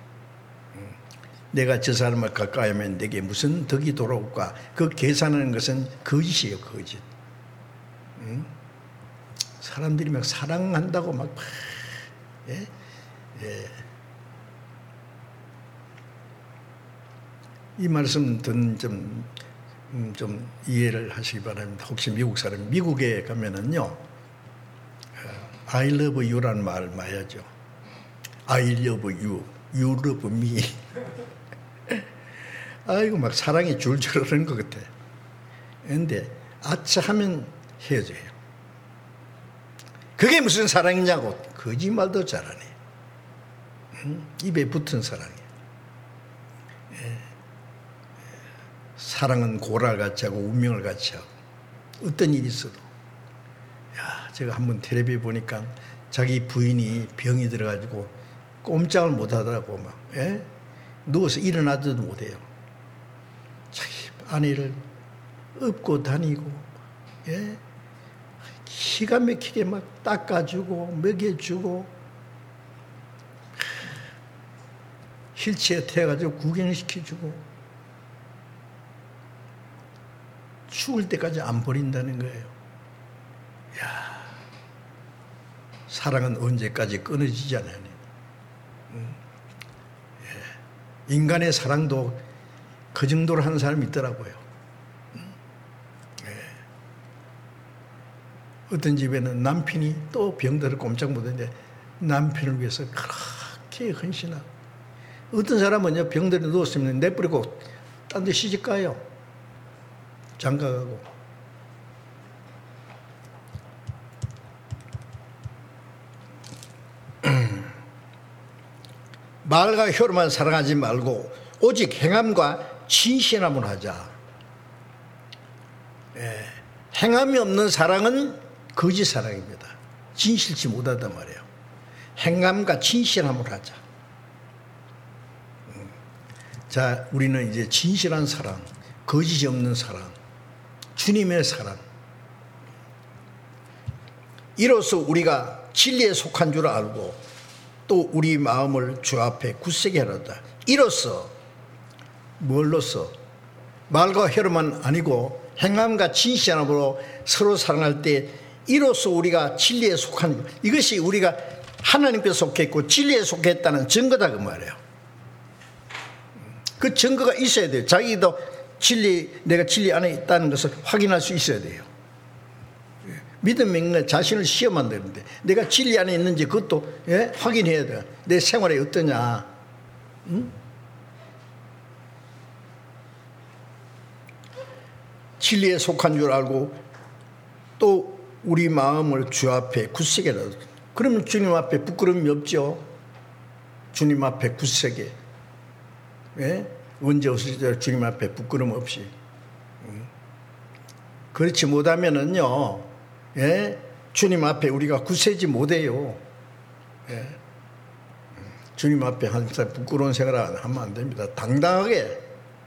내가 저 사람을 가까이 하면 내게 무슨 덕이 돌아올까? 그 계산하는 것은 거짓이에요. 거짓. 사람들이 막 사랑한다고 막 이 말씀 좀 이해를 하시기 바랍니다. 혹시 미국 사람, 미국에 가면은요, I love you라는 말 많이 하죠. I love you, you love me. 아이고, 막 사랑이 줄줄 흐르는 것 같아. 근데, 아차 하면 헤어져요. 그게 무슨 사랑이냐고. 거짓말도 잘하네. 입에 붙은 사랑이에요. 사랑은 고랄 같이 하고 운명을 같이 하고 어떤 일이 있어도 제가 한번 텔레비에 보니까 자기 부인이 병이 들어가지고 꼼짝을 못하더라고. 막 누워서 일어나지도 못해요. 자기 아내를 업고 다니고 기가 막히게 막 닦아주고 먹여주고 휠체어 태워가지고 구경시켜주고 죽을 때까지 안 버린다는 거예요. 야, 사랑은 언제까지 끊어지지 않아요. 인간의 사랑도 그 정도로 하는 사람이 있더라고요. 어떤 집에는 남편이 또 병들어 꼼짝 못했는데 남편을 위해서 그렇게 헌신하고, 어떤 사람은요 병들어 누웠으면 내버리고 딴 데 시집 가요. 장가가고. 말과 혀로만 사랑하지 말고 오직 행함과 진실함으로 하자. 행함이 없는 사랑은 거짓 사랑입니다. 진실치 못하단 말이에요. 행함과 진실함으로 하자. 자, 우리는 이제 진실한 사랑, 거짓이 없는 사랑, 주님의 사랑, 이로써 우리가 진리에 속한 줄 알고 또 우리 마음을 주 앞에 굳세게 하려다. 이로써 뭘로써? 말과 혀로만 아니고 행함과 진실함으로 서로 사랑할 때 이로써 우리가 진리에 속한, 이것이 우리가 하나님께 속했고 진리에 속했다는 증거다 그 말이에요. 그 증거가 있어야 돼요. 자기도 내가 진리 안에 있다는 것을 확인할 수 있어야 돼요. 믿음이 있는 자신을 시험한다 그러는데 내가 진리 안에 있는지 그것도 확인해야 돼요. 내 생활이 어떠냐. 진리에 속한 줄 알고 또 우리 마음을 주 앞에 굳세게 하라. 그러면 주님 앞에 부끄러움이 없죠. 주님 앞에 굳세게. 언제 없을 주님 앞에 부끄러움 없이. 그렇지 못하면은요, 주님 앞에 우리가 굳세지 못해요. 주님 앞에 항상 부끄러운 생활을 하면 안 됩니다. 당당하게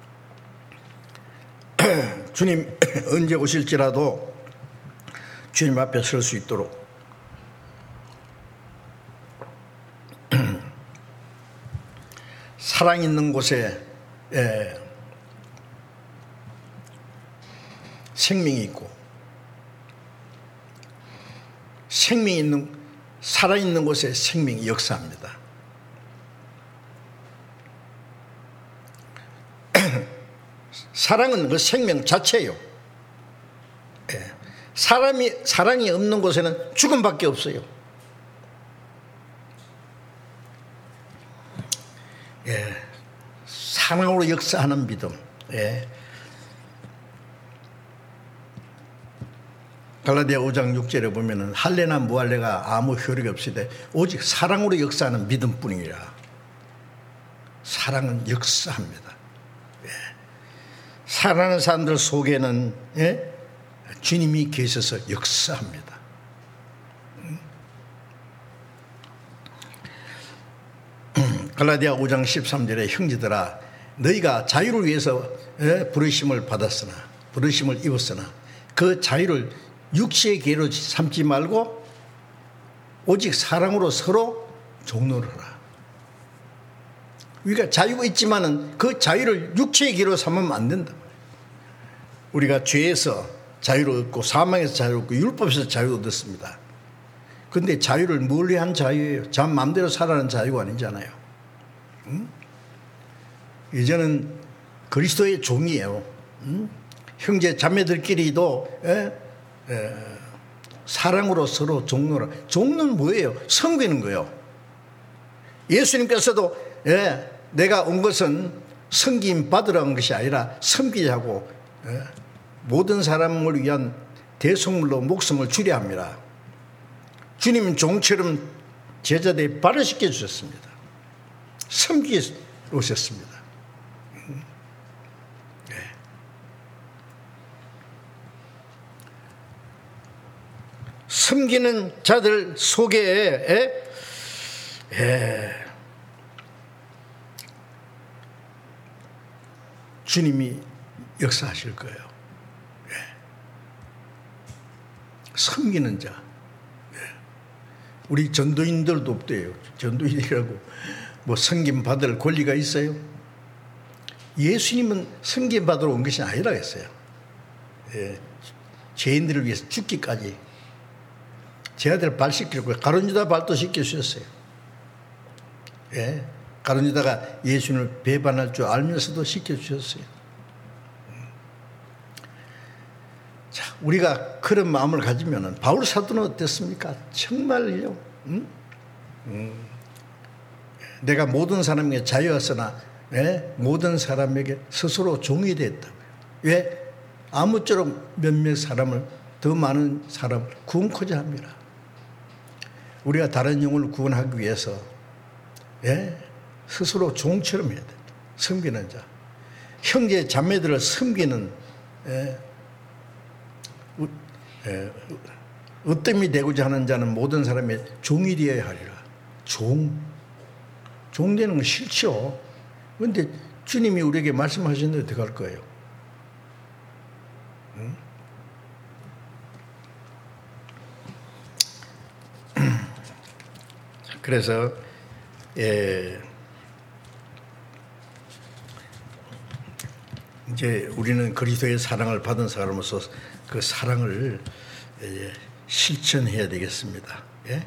주님 언제 오실지라도 주님 앞에 설 수 있도록 사랑 있는 곳에 생명이 있고, 생명이 있는, 살아있는 곳에 생명이 역사합니다. 사랑은 그 생명 자체예요. 사랑이 없는 곳에는 죽음밖에 없어요. 사랑으로 역사하는 믿음. 갈라디아 5장 6절에 보면은 할례나 무할례가 아무 효력이 없으되 오직 사랑으로 역사하는 믿음뿐이라. 사랑은 역사합니다. 사랑하는 사람들 속에는 주님이 계셔서 역사합니다. 갈라디아 5장 13절에 형제들아 너희가 자유를 위해서 부르심을 받았으나, 부르심을 입었으나 그 자유를 육체의 계로 삼지 말고 오직 사랑으로 서로 종노하라. 우리가 자유가 있지만은 그 자유를 육체의 계로 삼으면 안 된다. 우리가 죄에서 자유를 얻고 사망에서 자유를 얻고 율법에서 자유를 얻었습니다. 그런데 자유를 뭘 위한 자유예요? 자 마음대로 살아가는 자유가 아니잖아요. 이제는 그리스도의 종이에요. 형제 자매들끼리도 사랑으로 서로 종노라. 종는 뭐예요? 섬기는 거예요. 예수님께서도 내가 온 것은 섬김 받으러 온 것이 아니라 섬기자고 모든 사람을 위한 대속물로 목숨을 주려 합니다. 주님은 종처럼 제자들이 발을 씻겨 주셨습니다. 섬기러 오셨습니다. 섬기는 자들 속에 주님이 역사하실 거예요. 섬기는 자. 우리 전도인들도 없대요. 전도인이라고 뭐 섬김 받을 권리가 있어요? 예수님은 섬김 받으러 온 것이 아니라 했어요. 죄인들을 위해서 죽기까지 제 아들 발 씻기고 가룟유다 발도 씻겨주셨어요. 예, 가룟유다가 예수님을 배반할 줄 알면서도 씻겨주셨어요. 자, 우리가 그런 마음을 가지면은 바울 사도는 어땠습니까? 정말요. 내가 모든 사람에게 자유하으나 모든 사람에게 스스로 종이 됐다. 왜? 아무쪼록 몇몇 사람을 더 많은 사람을 구원코자 합니다. 우리가 다른 영혼을 구원하기 위해서 스스로 종처럼 해야 된다. 섬기는 자, 형제 자매들을 섬기는 으뜸이 되고자 하는 자는 모든 사람의 종이 되어야 하리라. 종 되는 건 싫죠. 그런데 주님이 우리에게 말씀하셨는데 어떻게 할 거예요? 그래서 이제 우리는 그리스도의 사랑을 받은 사람으로서 그 사랑을 실천해야 되겠습니다.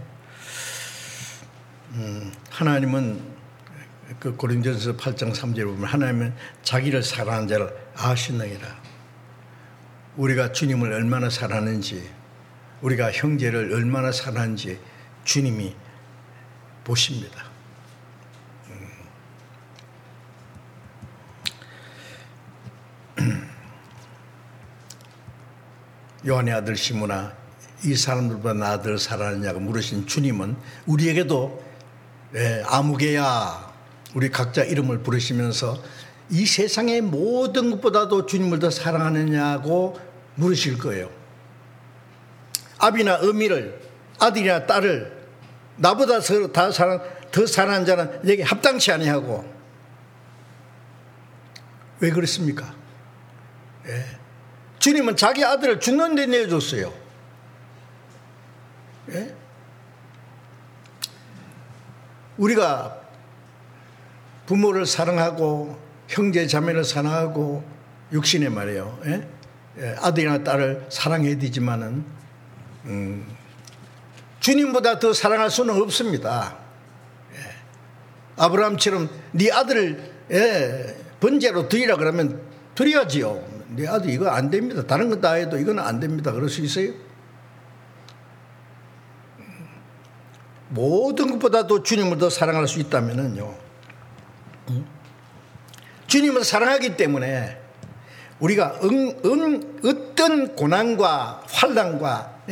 하나님은 그 고린도전서 8장 3절에 보면 하나님은 자기를 사랑하는 자를 아시느니라. 우리가 주님을 얼마나 사랑하는지, 우리가 형제를 얼마나 사랑하는지 주님이 보십니다. 요한의 아들 시몬아, 이 사람들보다 나 아들을 사랑하느냐고 물으신 주님은 우리에게도 아무개야, 우리 각자 이름을 부르시면서 이 세상의 모든 것보다도 주님을 더 사랑하느냐고 물으실 거예요. 아비나 어미를, 아들이나 딸을 나보다 더 사랑하는 자는 내게 합당치 아니하고. 왜 그렇습니까? 주님은 자기 아들을 죽는 데 내어줬어요. 우리가 부모를 사랑하고 형제 자매를 사랑하고 육신에 말이에요. 아들이나 딸을 사랑해야 되지만은 주님보다 더 사랑할 수는 없습니다. 아브라함처럼 네 아들을 번제로 드리라 그러면 드려야지요. 네 아들 이거 안 됩니다. 다른 건 다 해도 이건 안 됩니다. 그럴 수 있어요? 모든 것보다도 주님을 더 사랑할 수 있다면은요, 주님을 사랑하기 때문에 우리가 어떤 고난과 환난과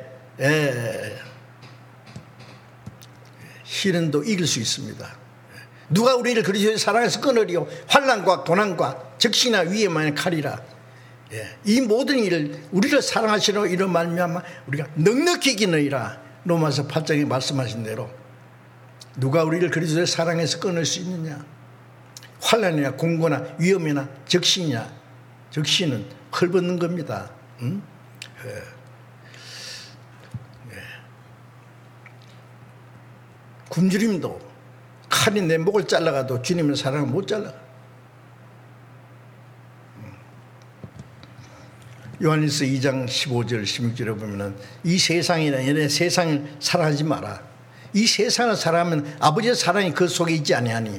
시련도 이길 수 있습니다. 누가 우리를 그리스도의 사랑에서 끊으리요? 환난과 고난과 적시나 위에만 칼이라. 이 모든 일을 우리를 사랑하시는 이런 말미암아 우리가 넉넉히 이기느니라. 로마서 8장에 말씀하신 대로 누가 우리를 그리스도의 사랑에서 끊을 수 있느냐? 환난이나 공고나 위험이나 적시냐? 적시는 헐벗는 겁니다. 굶주림도 칼이 내 목을 잘라가도 주님의 사랑을 못 잘라가. 요한일서 2장 15절 16절에 보면은 이 세상이나 얘네 세상을 사랑하지 마라. 이 세상을 사랑하면 아버지의 사랑이 그 속에 있지 아니하니.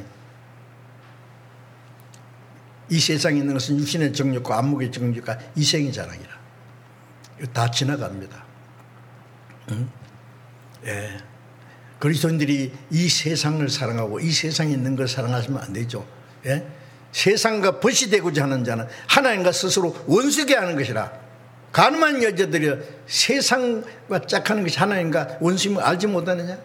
이 세상에 있는 것은 육신의 정욕과 안목의 정욕과 이생의 자랑이라. 이거 다 지나갑니다. 그리스도인들이 이 세상을 사랑하고 이 세상에 있는 걸 사랑하시면 안 되죠. 세상과 벗이 되고자 하는 자는 하나님과 스스로 원수게 하는 것이라. 가늠한 여자들이 세상과 짝하는 것이 하나님과 원수임을 알지 못하느냐?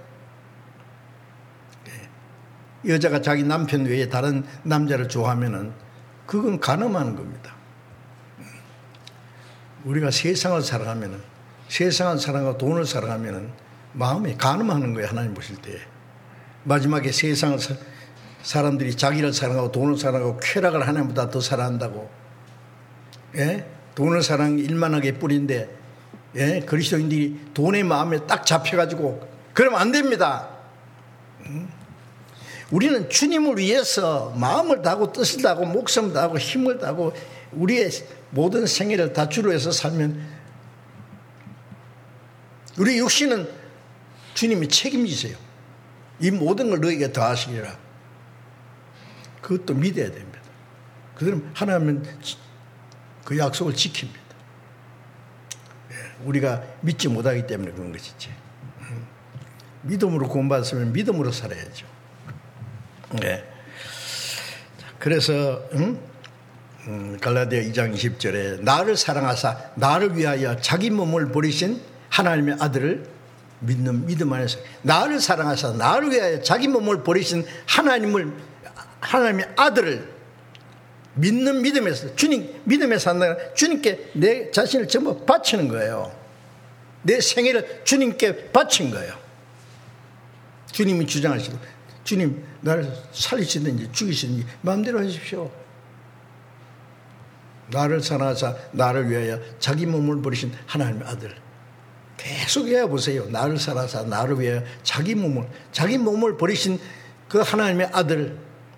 여자가 자기 남편 외에 다른 남자를 좋아하면은 그건 가늠하는 겁니다. 우리가 세상을 사랑하면은, 세상을 사랑하고 돈을 사랑하면은 마음이 가늠하는 거예요. 하나님 보실 때. 마지막에 세상을 사람들이 자기를 사랑하고 돈을 사랑하고 쾌락을 하나님보다 더 사랑한다고. 돈을 사랑하는 게 일만하게 뿐인데 그리스도인들이 돈의 마음에 딱 잡혀가지고 그러면 안 됩니다. 우리는 주님을 위해서 마음을 다하고 뜻을 다하고 목숨을 다하고 힘을 다하고 우리의 모든 생애를 다 주로 해서 살면 우리 육신은 주님이 책임지세요. 이 모든 걸 너에게 더하시리라. 그것도 믿어야 됩니다. 그럼 하나님은 그 약속을 지킵니다. 우리가 믿지 못하기 때문에 그런 것이지. 믿음으로 구원받았으면 믿음으로 살아야죠. 네. 그래서 갈라디아 2장 20절에 나를 사랑하사 나를 위하여 자기 몸을 버리신 하나님의 아들을 믿는 믿음 안에서, 나를 사랑하사 나를 위하여 자기 몸을 버리신 하나님의 아들을 믿는 믿음에서, 주님 믿음에서 한다. 주님께 내 자신을 전부 바치는 거예요. 내 생애를 주님께 바친 거예요. 주님이 주장하시고, 주님 나를 살리시든지 죽이시든지 마음대로 하십시오. 나를 사랑하사 나를 위하여 자기 몸을 버리신 하나님의 아들. 계속 해보세요. 나를 사랑하사 나를 위하여 자기 몸을 버리신 그 하나님의 아들,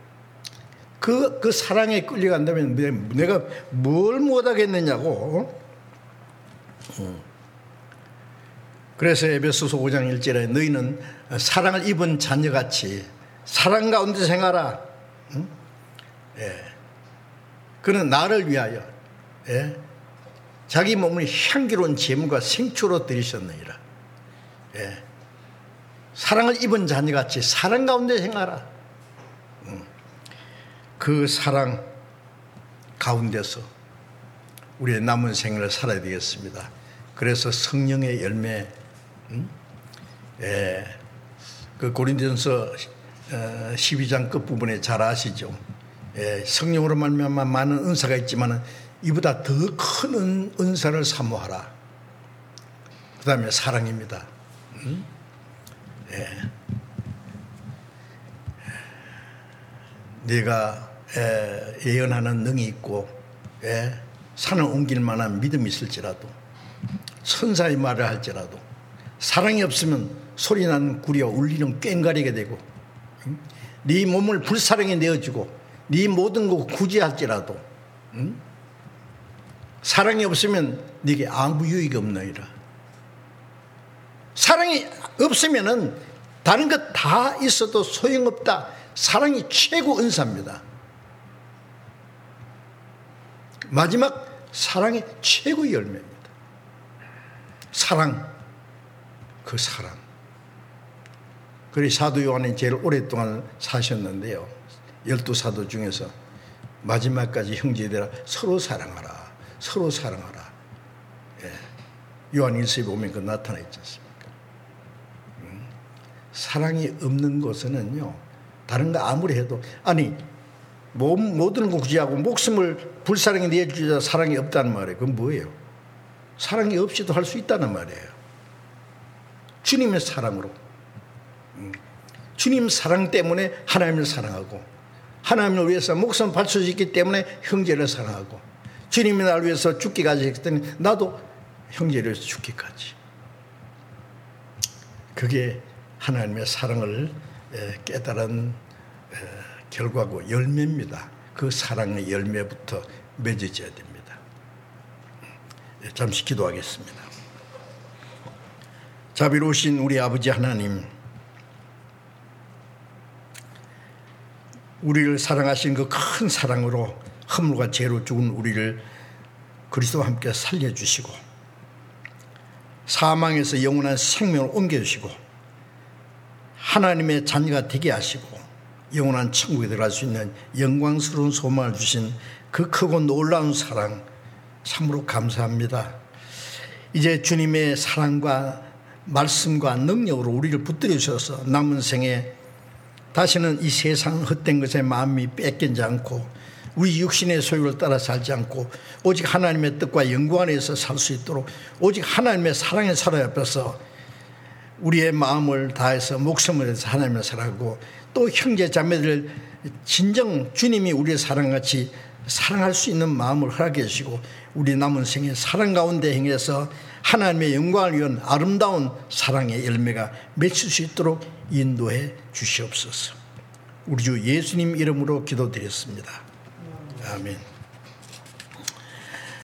그 사랑에 끌려간다면 내가 뭘 못하겠느냐고. 그래서 에베소서 5장 1절에 너희는 사랑을 입은 자녀같이 사랑 가운데 생활하라. 그는 나를 위하여 자기 몸을 향기로운 제물과 생초로 드리셨느니라. 사랑을 입은 자녀같이 사랑 가운데 생활하라. 그 사랑 가운데서 우리의 남은 생을 살아야 되겠습니다. 그래서 성령의 열매, 그 고린도전서 12장 끝부분에 잘 아시죠? 성령으로 말미암아 많은 은사가 있지만 이보다 더 큰 은사를 사모하라. 그 다음에 사랑입니다. 네가 예언하는 능이 있고 산을 옮길 만한 믿음이 있을지라도, 선사의 말을 할지라도 사랑이 없으면 소리나는 구리와 울리는 꽹과리게 되고, 네 몸을 불사랑에 내어주고 네 모든 거 구제할지라도 사랑이 없으면 네게 아무 유익이 없느니라. 사랑이 없으면은 다른 것 다 있어도 소용없다. 사랑이 최고 은사입니다. 마지막 사랑의 최고 열매입니다. 사랑, 그 사랑. 그리 사도 요한이 제일 오랫동안 사셨는데요, 12사도 중에서 마지막까지 형제들아 서로 사랑하라, 서로 사랑하라. 요한 1서에 보면 그 나타나 있지 않습니까? 사랑이 없는 곳에는요, 다른 거 아무리 해도, 아니 모든 거 구제하고 목숨을 불사랑에 내주자 사랑이 없다는 말이에요. 그건 뭐예요? 사랑이 없이도 할 수 있다는 말이에요. 주님의 사랑으로, 주님 사랑 때문에 하나님을 사랑하고, 하나님을 위해서 목숨을 바칠 수 있기 때문에 형제를 사랑하고, 주님이 나를 위해서 죽기까지 했기 때문에 나도 형제를 위해서 죽기까지. 그게 하나님의 사랑을 깨달은 결과고 열매입니다. 그 사랑의 열매부터 맺어져야 됩니다. 잠시 기도하겠습니다. 자비로우신 우리 아버지 하나님, 우리를 사랑하신 그 큰 사랑으로 허물과 죄로 죽은 우리를 그리스도와 함께 살려주시고, 사망에서 영원한 생명을 옮겨주시고, 하나님의 자녀가 되게 하시고 영원한 천국에 들어갈 수 있는 영광스러운 소망을 주신 그 크고 놀라운 사랑, 참으로 감사합니다. 이제 주님의 사랑과 말씀과 능력으로 우리를 붙들어 주셔서 남은 생에 다시는 이 세상 헛된 것에 마음이 뺏기지 않고 우리 육신의 소유를 따라 살지 않고 오직 하나님의 뜻과 영광 안에서 살 수 있도록, 오직 하나님의 사랑의 사랑 앞에서 우리의 마음을 다해서 목숨을 다해서 하나님을 사랑하고, 또 형제 자매들을 진정 주님이 우리의 사랑같이 사랑할 수 있는 마음을 허락해 주시고, 우리 남은 생에 사랑 가운데 행해서 하나님의 영광을 위한 아름다운 사랑의 열매가 맺힐 수 있도록 인도해 주시옵소서. 우리 주 예수님 이름으로 기도드렸습니다. 아멘.